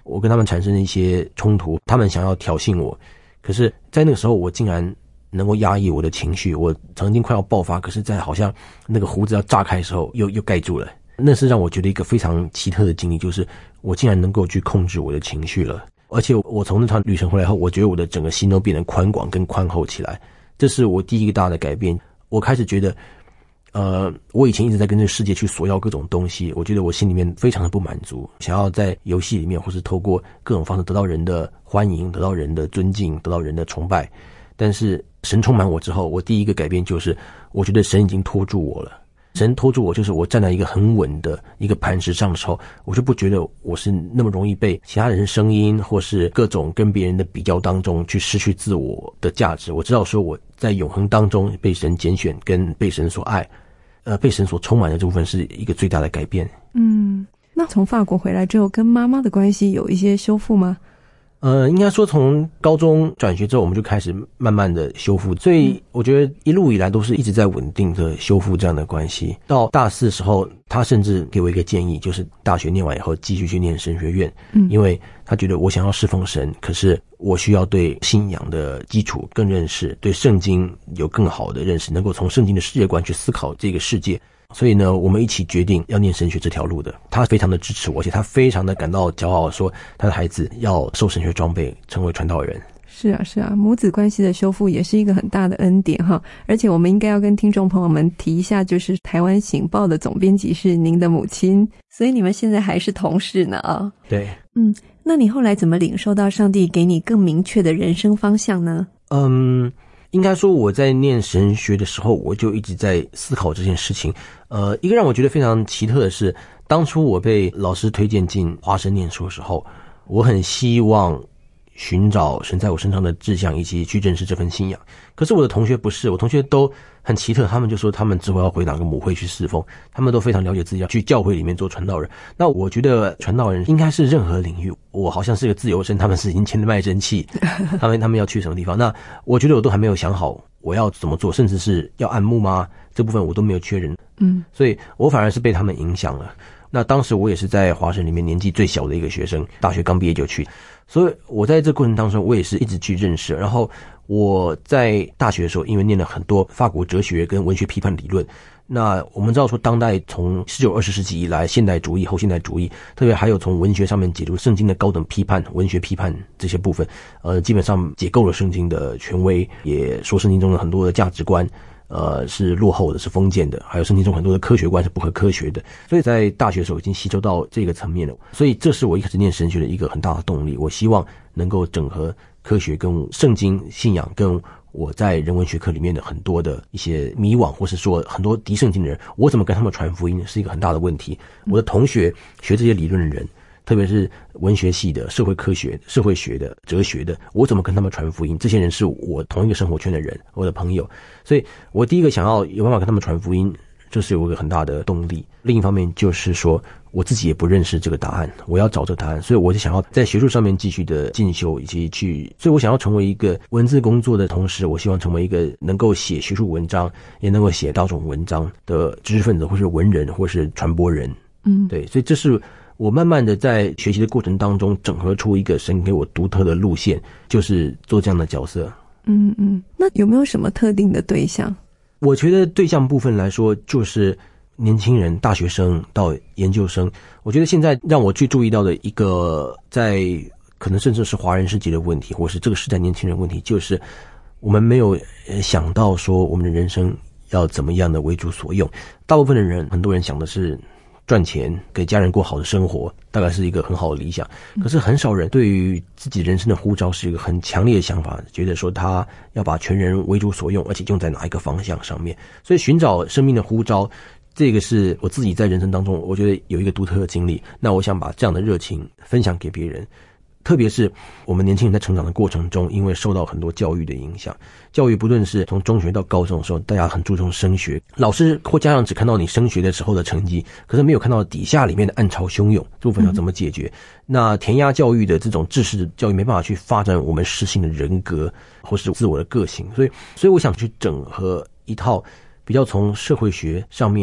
我跟他们产生了一些冲突，他们想要挑衅我，可是在那个时候我竟然能够压抑我的情绪，我曾经快要爆发，可是在好像那个胡子要炸开的时候又又盖住了。那是让我觉得一个非常奇特的经历，就是我竟然能够去控制我的情绪了。而且我从那趟旅程回来后，我觉得我的整个心都变得宽广跟宽厚起来，这是我第一个大的改变。我开始觉得呃，我以前一直在跟这个世界去索要各种东西，我觉得我心里面非常的不满足，想要在游戏里面或是透过各种方式得到人的欢迎，得到人的尊敬，得到人的崇拜。但是神充满我之后，我第一个改变就是我觉得神已经拖住我了。神拖住我，就是我站在一个很稳的一个磐石上的时候，我就不觉得我是那么容易被其他人声音或是各种跟别人的比较当中去失去自我的价值。我知道说我在永恒当中被神拣选跟被神所爱，呃，被神所充满的这部分是一个最大的改变。 嗯，那从法国回来之后跟妈妈的关系有一些修复吗？ 呃，应该说从高中转学之后，我们就开始慢慢的修复，所以我觉得一路以来都是一直在稳定的修复这样的关系。到大四的时候，他甚至给我一个建议，就是大学念完以后继续去念神学院，嗯，因为他觉得我想要侍奉神，可是我需要对信仰的基础更认识，对圣经有更好的认识，能够从圣经的世界观去思考这个世界。所以呢，我们一起决定要念神学这条路的。他非常的支持我，而且他非常的感到骄傲，说他的孩子要受神学装备，成为传道人。 是啊，是啊，母子关系的修复也是一个很大的恩典哈。而且我们应该要跟听众朋友们提一下，就是台湾醒报的总编辑是您的母亲，所以你们现在还是同事呢啊。 对， 嗯，那你后来怎么领受到上帝给你更明确的人生方向呢？ 嗯。应该说我在念神学的时候，我就一直在思考这件事情。呃，一个让我觉得非常奇特的是，当初我被老师推荐进华神念书的时候，我很希望寻找神在我身上的志向，以及去认识这份信仰。可是我的同学不是，我同学都很奇特，他们就说他们之后要回哪个母会去侍奉，他们都非常了解自己要去教会里面做传道人。那我觉得传道人应该是任何领域，我好像是个自由身，他们是已经签了卖身契，他们他们要去什么地方，那我觉得我都还没有想好我要怎么做，甚至是要按牧吗？这部分我都没有确认。嗯，所以我反而是被他们影响了。那当时我也是在华神里面年纪最小的一个学生，大学刚毕业就去，所以我在这过程当中我也是一直去认识。然后我在大学的时候，因为念了很多法国哲学跟文学批判理论，那我们知道说当代从十九二十世纪以来，现代主义后现代主义，特别还有从文学上面解读圣经的高等批判，文学批判这些部分，呃基本上解构了圣经的权威，也说圣经中的很多的价值观呃，是落后的，是封建的，还有圣经中很多的科学观是不合科学的，所以在大学的时候已经吸收到这个层面了。所以这是我一开始念神学的一个很大的动力，我希望能够整合科学跟圣经信仰，跟我在人文学科里面的很多的一些迷惘，或是说很多敌圣经的人，我怎么跟他们传福音是一个很大的问题。我的同学学这些理论的人，特别是文学系的、社会科学、社会学的、哲学的，我怎么跟他们传福音？这些人是我同一个生活圈的人，我的朋友，所以我第一个想要有办法跟他们传福音，这是有一个很大的动力。另一方面就是说，我自己也不认识这个答案，我要找这个答案，所以我就想要在学术上面继续的进修，以及去，所以我想要成为一个文字工作的同时，我希望成为一个能够写学术文章，也能够写大众文章的知识分子，或是文人，或是传播人。嗯，对，所以这是我慢慢的在学习的过程当中整合出一个神给我独特的路线，就是做这样的角色。 嗯嗯，那有没有什么特定的对象？ 我觉得对象部分来说，就是年轻人，大学生到研究生。我觉得现在让我去注意到的一个，在可能甚至是华人世界的问题，或是这个时代年轻人问题，就是我们没有想到说我们的人生要怎么样的为主所用。大部分的人，很多人想的是赚钱，给家人过好的生活，大概是一个很好的理想。可是很少人对于自己人生的呼召是一个很强烈的想法，觉得说他要把全人为主所用，而且用在哪一个方向上面。所以寻找生命的呼召，这个是我自己在人生当中我觉得有一个独特的经历。那我想把这样的热情分享给别人，特别是我们年轻人在成长的过程中，因为受到很多教育的影响，教育不论是从中学到高中的时候，大家很注重升学，老师或家长只看到你升学的时候的成绩，可是没有看到底下里面的暗潮汹涌，这部分要怎么解决？嗯、那填鸭教育的这种知识教育没办法去发展我们适性的人格或是自我的个性，所以所以我想去整合一套比较从社会学上面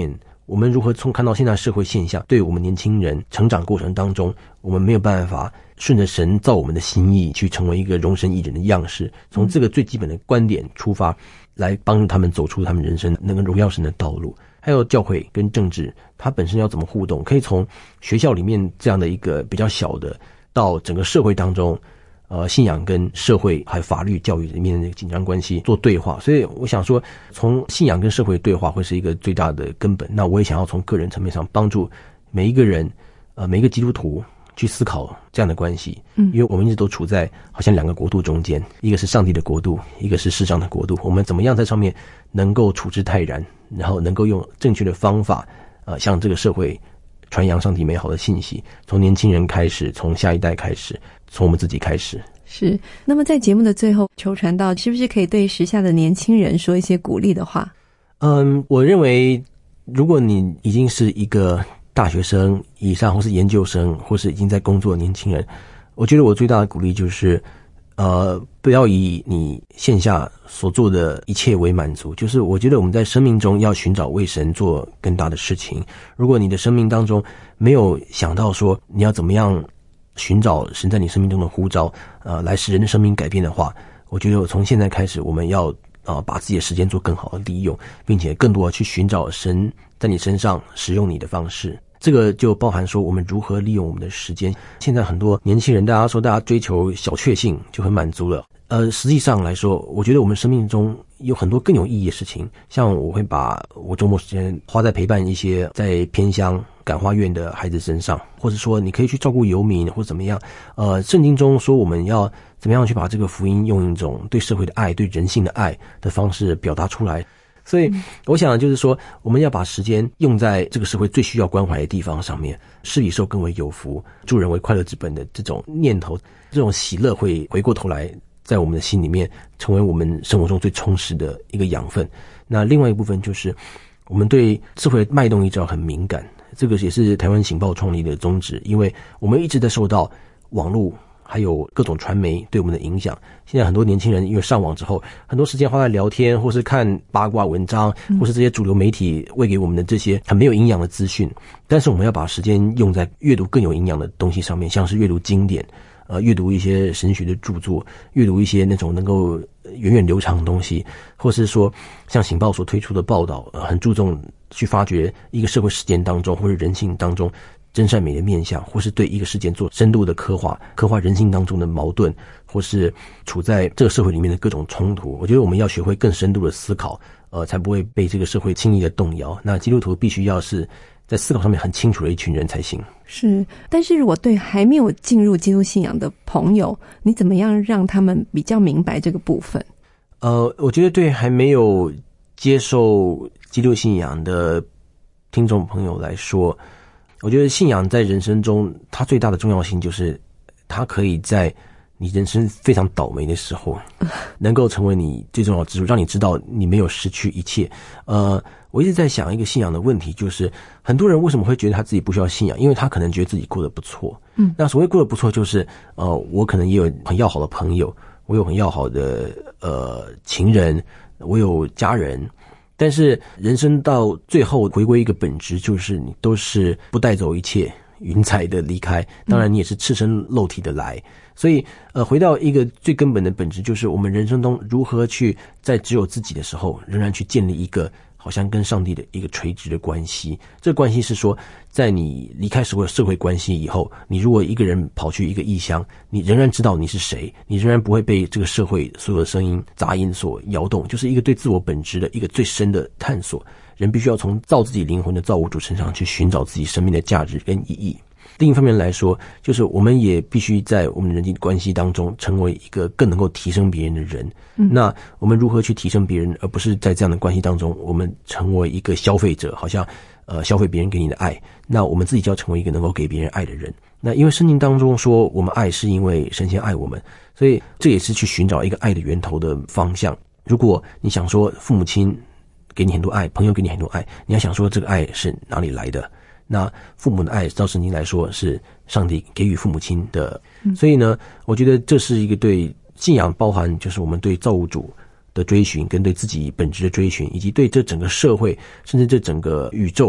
我们如何从看到现在社会现象，对我们年轻人成长过程当中，我们没有办法顺着神造我们的心意去成为一个容神益人的样式，从这个最基本的观点出发，来帮助他们走出他们人生那个荣耀神的道路。还有教会跟政治它本身要怎么互动，可以从学校里面这样的一个比较小的，到整个社会当中呃，信仰跟社会还有法律教育里面的紧张关系做对话。所以我想说，从信仰跟社会对话会是一个最大的根本。那我也想要从个人层面上帮助每一个人，呃，每一个基督徒去思考这样的关系。嗯，因为我们一直都处在好像两个国度中间，一个是上帝的国度，一个是世上的国度。我们怎么样在上面能够处之泰然，然后能够用正确的方法，呃，向这个社会传扬上帝美好的信息，从年轻人开始，从下一代开始，从我们自己开始。 是。那么在节目的最后，求传道是不是可以对时下的年轻人说一些鼓励的话？ 嗯，我认为如果你已经是一个大学生以上，或是研究生，或是已经在工作的年轻人，我觉得我最大的鼓励就是呃，不要以你线下所做的一切为满足。就是我觉得我们在生命中要寻找为神做更大的事情。如果你的生命当中没有想到说你要怎么样寻找神在你生命中的呼召，呃，来使人的生命改变的话，我觉得从现在开始我们要呃把自己的时间做更好的利用，并且更多的去寻找神在你身上使用你的方式。这个就包含说我们如何利用我们的时间。现在很多年轻人大家说大家追求小确幸就很满足了，呃，实际上来说我觉得我们生命中有很多更有意义的事情。像我会把我周末时间花在陪伴一些在偏乡感化院的孩子身上，或者说你可以去照顾游民或者怎么样。呃，圣经中说我们要怎么样去把这个福音用一种对社会的爱，对人性的爱的方式表达出来。所以我想就是说我们要把时间用在这个社会最需要关怀的地方上面，施比受更为有福，助人为快乐之本的这种念头，这种喜乐会回过头来在我们的心里面成为我们生活中最充实的一个养分。那另外一部分就是我们对社会脉动一直要很敏感，这个也是台湾醒报创立的宗旨。因为我们一直在受到网络还有各种传媒对我们的影响。现在很多年轻人因为上网之后，很多时间花在聊天，或是看八卦文章，或是这些主流媒体喂给我们的这些很没有营养的资讯。但是我们要把时间用在阅读更有营养的东西上面，像是阅读经典，呃，阅读一些神学的著作，阅读一些那种能够源远流长的东西，或是说像醒报所推出的报道，呃，很注重去发掘一个社会事件当中或者人性当中真善美的面向，或是对一个事件做深度的刻画，刻画人性当中的矛盾，或是处在这个社会里面的各种冲突。我觉得我们要学会更深度的思考，呃，才不会被这个社会轻易的动摇。那基督徒必须要是在思考上面很清楚的一群人才行。 是，但是如果对还没有进入基督信仰的朋友，你怎么样让他们比较明白这个部分？ 呃，我觉得对还没有接受基督信仰的听众朋友来说，我觉得信仰在人生中它最大的重要性就是它可以在你人生非常倒霉的时候能够成为你最重要的支柱，让你知道你没有失去一切。呃，我一直在想一个信仰的问题，就是很多人为什么会觉得他自己不需要信仰，因为他可能觉得自己过得不错。嗯，那所谓过得不错就是呃，我可能也有很要好的朋友，我有很要好的呃情人，我有家人。但是人生到最后回归一个本质，就是你都是不带走一切，云彩的离开，当然你也是赤身肉体的来。所以呃，回到一个最根本的本质，就是我们人生中如何去在只有自己的时候仍然去建立一个好像跟上帝的一个垂直的关系。这个关系是说，在你离开社会社会关系以后，你如果一个人跑去一个异乡，你仍然知道你是谁，你仍然不会被这个社会所有的声音杂音所摇动，就是一个对自我本质的一个最深的探索。人必须要从造自己灵魂的造物主身上去寻找自己生命的价值跟意义。另一方面来说，就是我们也必须在我们的人际关系当中成为一个更能够提升别人的人。嗯，那我们如何去提升别人，而不是在这样的关系当中我们成为一个消费者，好像呃消费别人给你的爱。那我们自己就要成为一个能够给别人爱的人。那因为圣经当中说我们爱是因为神先爱我们，所以这也是去寻找一个爱的源头的方向。如果你想说父母亲给你很多爱，朋友给你很多爱，你要想说这个爱是哪里来的？那父母的爱照圣经来说是上帝给予父母亲的。所以呢，我觉得这是一个对信仰包含就是我们对造物主的追寻，跟对自己本质的追寻，以及对这整个社会甚至这整个宇宙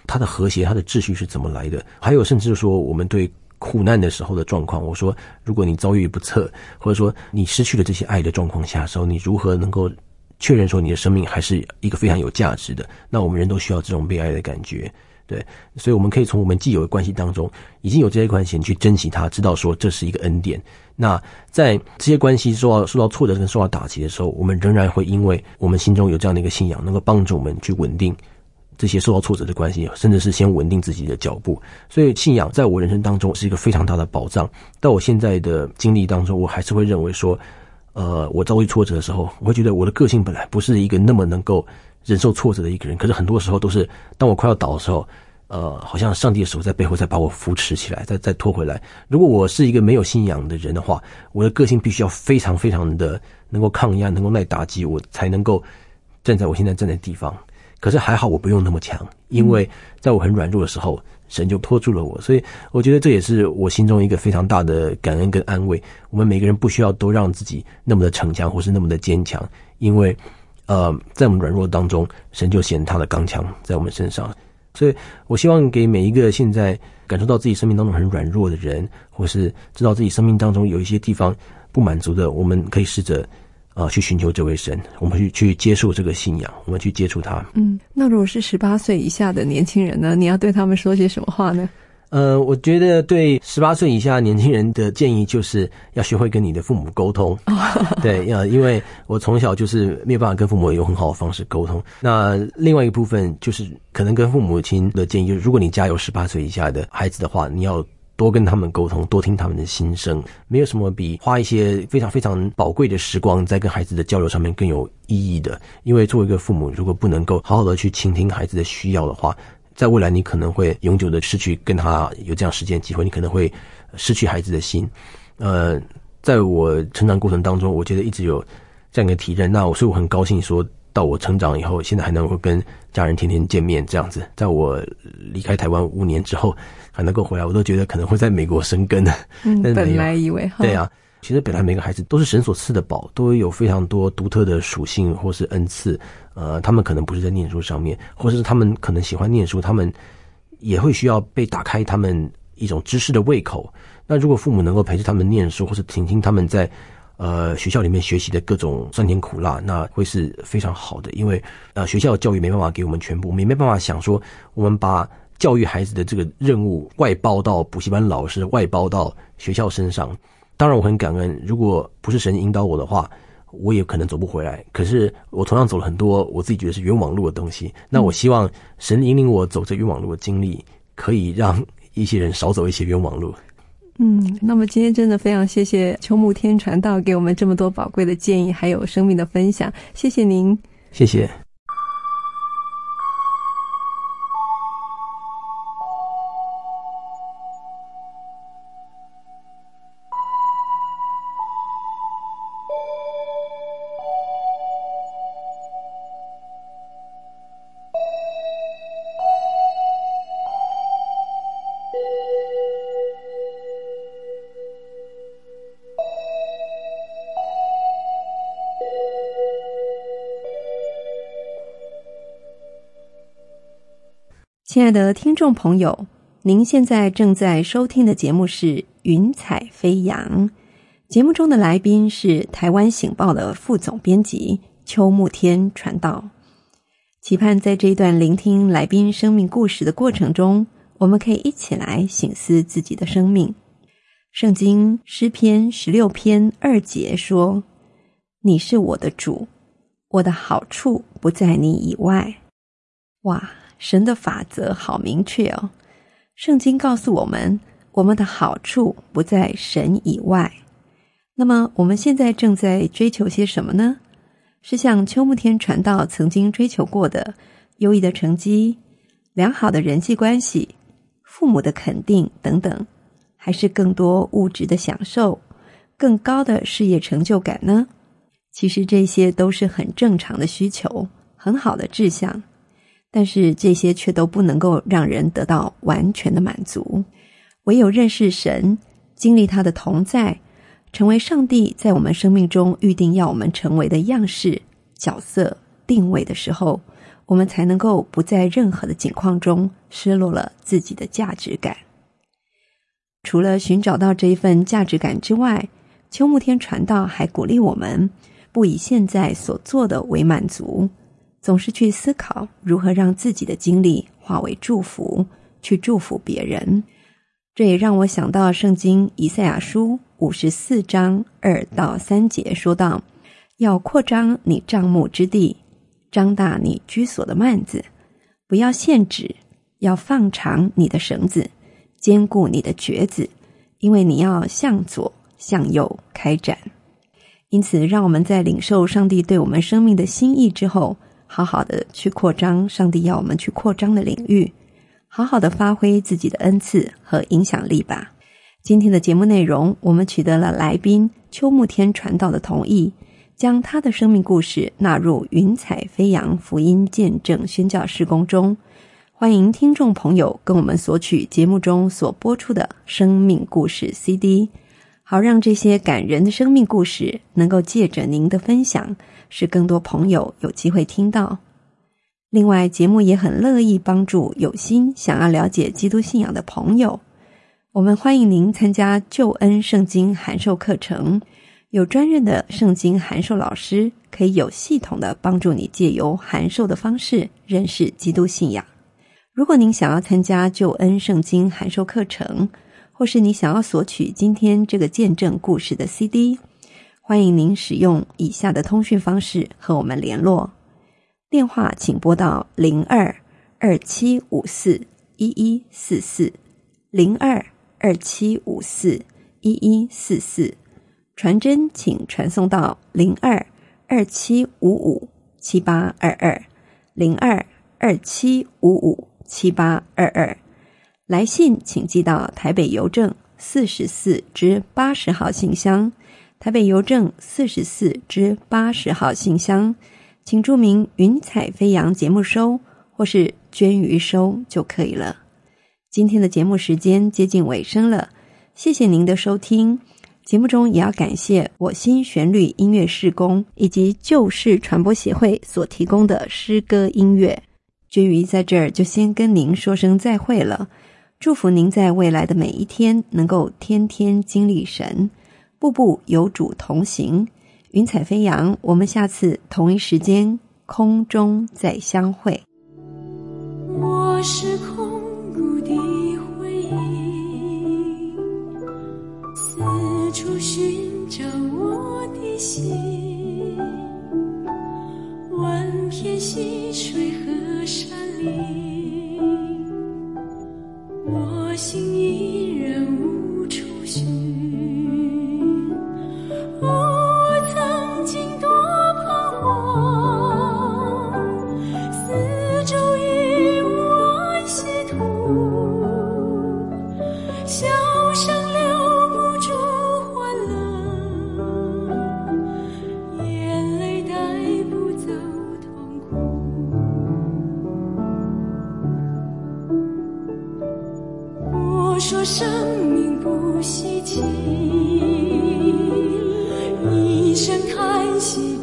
它的和谐、它的秩序是怎么来的？还有甚至说我们对苦难的时候的状况，我说如果你遭遇不测，或者说你失去了这些爱的状况下的时候，你如何能够确认说你的生命还是一个非常有价值的？那我们人都需要这种被爱的感觉。对，所以我们可以从我们既有的关系当中，已经有这些关系，你去珍惜它，知道说这是一个恩典。那在这些关系受到受到挫折跟受到打击的时候，我们仍然会因为我们心中有这样的一个信仰，能够帮助我们去稳定这些受到挫折的关系，甚至是先稳定自己的脚步。所以信仰在我人生当中是一个非常大的保障。到我现在的经历当中，我还是会认为说，呃，我遭遇挫折的时候，我会觉得我的个性本来不是一个那么能够忍受挫折的一个人，可是很多时候都是当我快要倒的时候，呃，好像上帝的手在背后再把我扶持起来，再再拖回来。如果我是一个没有信仰的人的话，我的个性必须要非常非常的能够抗压，能够耐打击，我才能够站在我现在站的地方。可是还好我不用那么强，因为在我很软弱的时候，神就拖住了我。所以我觉得这也是我心中一个非常大的感恩跟安慰。我们每个人不需要都让自己那么的逞强或是那么的坚强，因为呃，在我们软弱当中，神就显他的刚强在我们身上。所以我希望给每一个现在感受到自己生命当中很软弱的人，或是知道自己生命当中有一些地方不满足的，我们可以试着呃去寻求这位神，我们去去接受这个信仰，我们去接触他。 嗯，那如果是十八岁以下的年轻人呢，你要对他们说些什么话呢？ 呃，我觉得对十八岁以下年轻人的建议就是要学会跟你的父母沟通。对，要因为我从小就是没有办法跟父母有很好的方式沟通。那另外一个部分就是可能跟父母亲的建议，就是如果你家有十八岁以下的孩子的话，你要多跟他们沟通，多听他们的心声。没有什么比花一些非常非常宝贵的时光在跟孩子的交流上面更有意义的。因为作为一个父母，如果不能够好好的去倾听孩子的需要的话，在未来你可能会永久的失去跟他有这样时间机会，你可能会失去孩子的心。呃，在我成长过程当中，我觉得一直有这样一个体认，那我所以我很高兴说到我成长以后，现在还能够跟家人天天见面这样子。在我离开台湾五年之后还能够回来，我都觉得可能会在美国生根。 嗯，本来以为对啊，其实本来每个孩子都是神所赐的宝，都有非常多独特的属性或是恩赐。呃，他们可能不是在念书上面，或者是他们可能喜欢念书，他们也会需要被打开他们一种知识的胃口。那如果父母能够陪着他们念书，或是听听他们在呃学校里面学习的各种酸甜苦辣，那会是非常好的。因为呃学校的教育没办法给我们全部，我们也没办法想说我们把教育孩子的这个任务外包到补习班老师，外包到学校身上。当然我很感恩，如果不是神引导我的话，我也可能走不回来。可是我同样走了很多我自己觉得是冤枉路的东西。那我希望神引领我走这冤枉路的经历，可以让一些人少走一些冤枉路。 嗯，那么今天真的非常谢谢邱牧天传道给我们这么多宝贵的建议，还有生命的分享，谢谢您。 谢谢。 亲爱的听众朋友，您现在正在收听的节目是云彩飞扬。节目中的来宾是台湾醒报的副总编辑邱牧天传道。期盼在这一段聆听来宾生命故事的过程中，我们可以一起来省思自己的生命。圣经诗篇十六篇二节说：你是我的主，我的好处不在你以外。哇，神的法则好明确哦。圣经告诉我们，我们的好处不在神以外。那么我们现在正在追求些什么呢？是像邱牧天传道曾经追求过的优异的成绩、良好的人际关系、父母的肯定等等，还是更多物质的享受、更高的事业成就感呢？其实这些都是很正常的需求，很好的志向，但是这些却都不能够让人得到完全的满足。唯有认识神，经历他的同在，成为上帝在我们生命中预定要我们成为的样式、角色、定位的时候， 我们才能够不在任何的境况中失落了自己的价值感。除了寻找到这一份价值感之外，邱慕天传道还鼓励我们不以现在所做的为满足，总是去思考如何让自己的经历化为祝福，去祝福别人。这也让我想到圣经以赛亚书五十四章二到三节说道，要扩张你帐幕之地，张大你居所的幔子，不要限制，要放长你的绳子，坚固你的橛子，因为你要向左向右开展。因此让我们在领受上帝对我们生命的心意之后，好好的去扩张上帝要我们去扩张的领域，好好的发挥自己的恩赐和影响力吧。今天的节目内容，我们取得了来宾邱慕天传道的同意，将他的生命故事纳入云彩飞扬福音见证宣教事工中。欢迎听众朋友跟我们索取节目中所播出的生命故事 C D， 好让这些感人的生命故事能够借着您的分享，使更多朋友有机会听到。另外，节目也很乐意帮助有心想要了解基督信仰的朋友。我们欢迎您参加救恩圣经函授课程，有专任的圣经函授老师可以有系统的帮助你借由函授的方式认识基督信仰。如果您想要参加救恩圣经函授课程，或是你想要索取今天这个见证故事的 C D， 欢迎您使用以下的通讯方式和我们联络。电话请拨到零二二七五四一一四四 零二二七五四一一四四，传真请传送到零二二七五五七八二二 零二二七五五七八二二，来信请寄到台北邮政四十四至八十号信箱，台北邮政四十四至八十号信箱，请注明云彩飞扬节目收或是捐鱼收就可以了。今天的节目时间接近尾声了，谢谢您的收听。节目中也要感谢我心旋律音乐事工以及旧事传播协会所提供的诗歌音乐。娟瑜在这儿就先跟您说声再会了，祝福您在未来的每一天能够天天经历神，步步有主同行。云彩飞扬，我们下次同一时间空中再相会。 我是空谷的回忆，四处寻找我的心，万片溪水和山林，我心依然无处寻。我曾经多彷徨，四周已无安息土，笑声留不住欢乐，眼泪带不走痛苦。我说生命不稀奇，一声叹息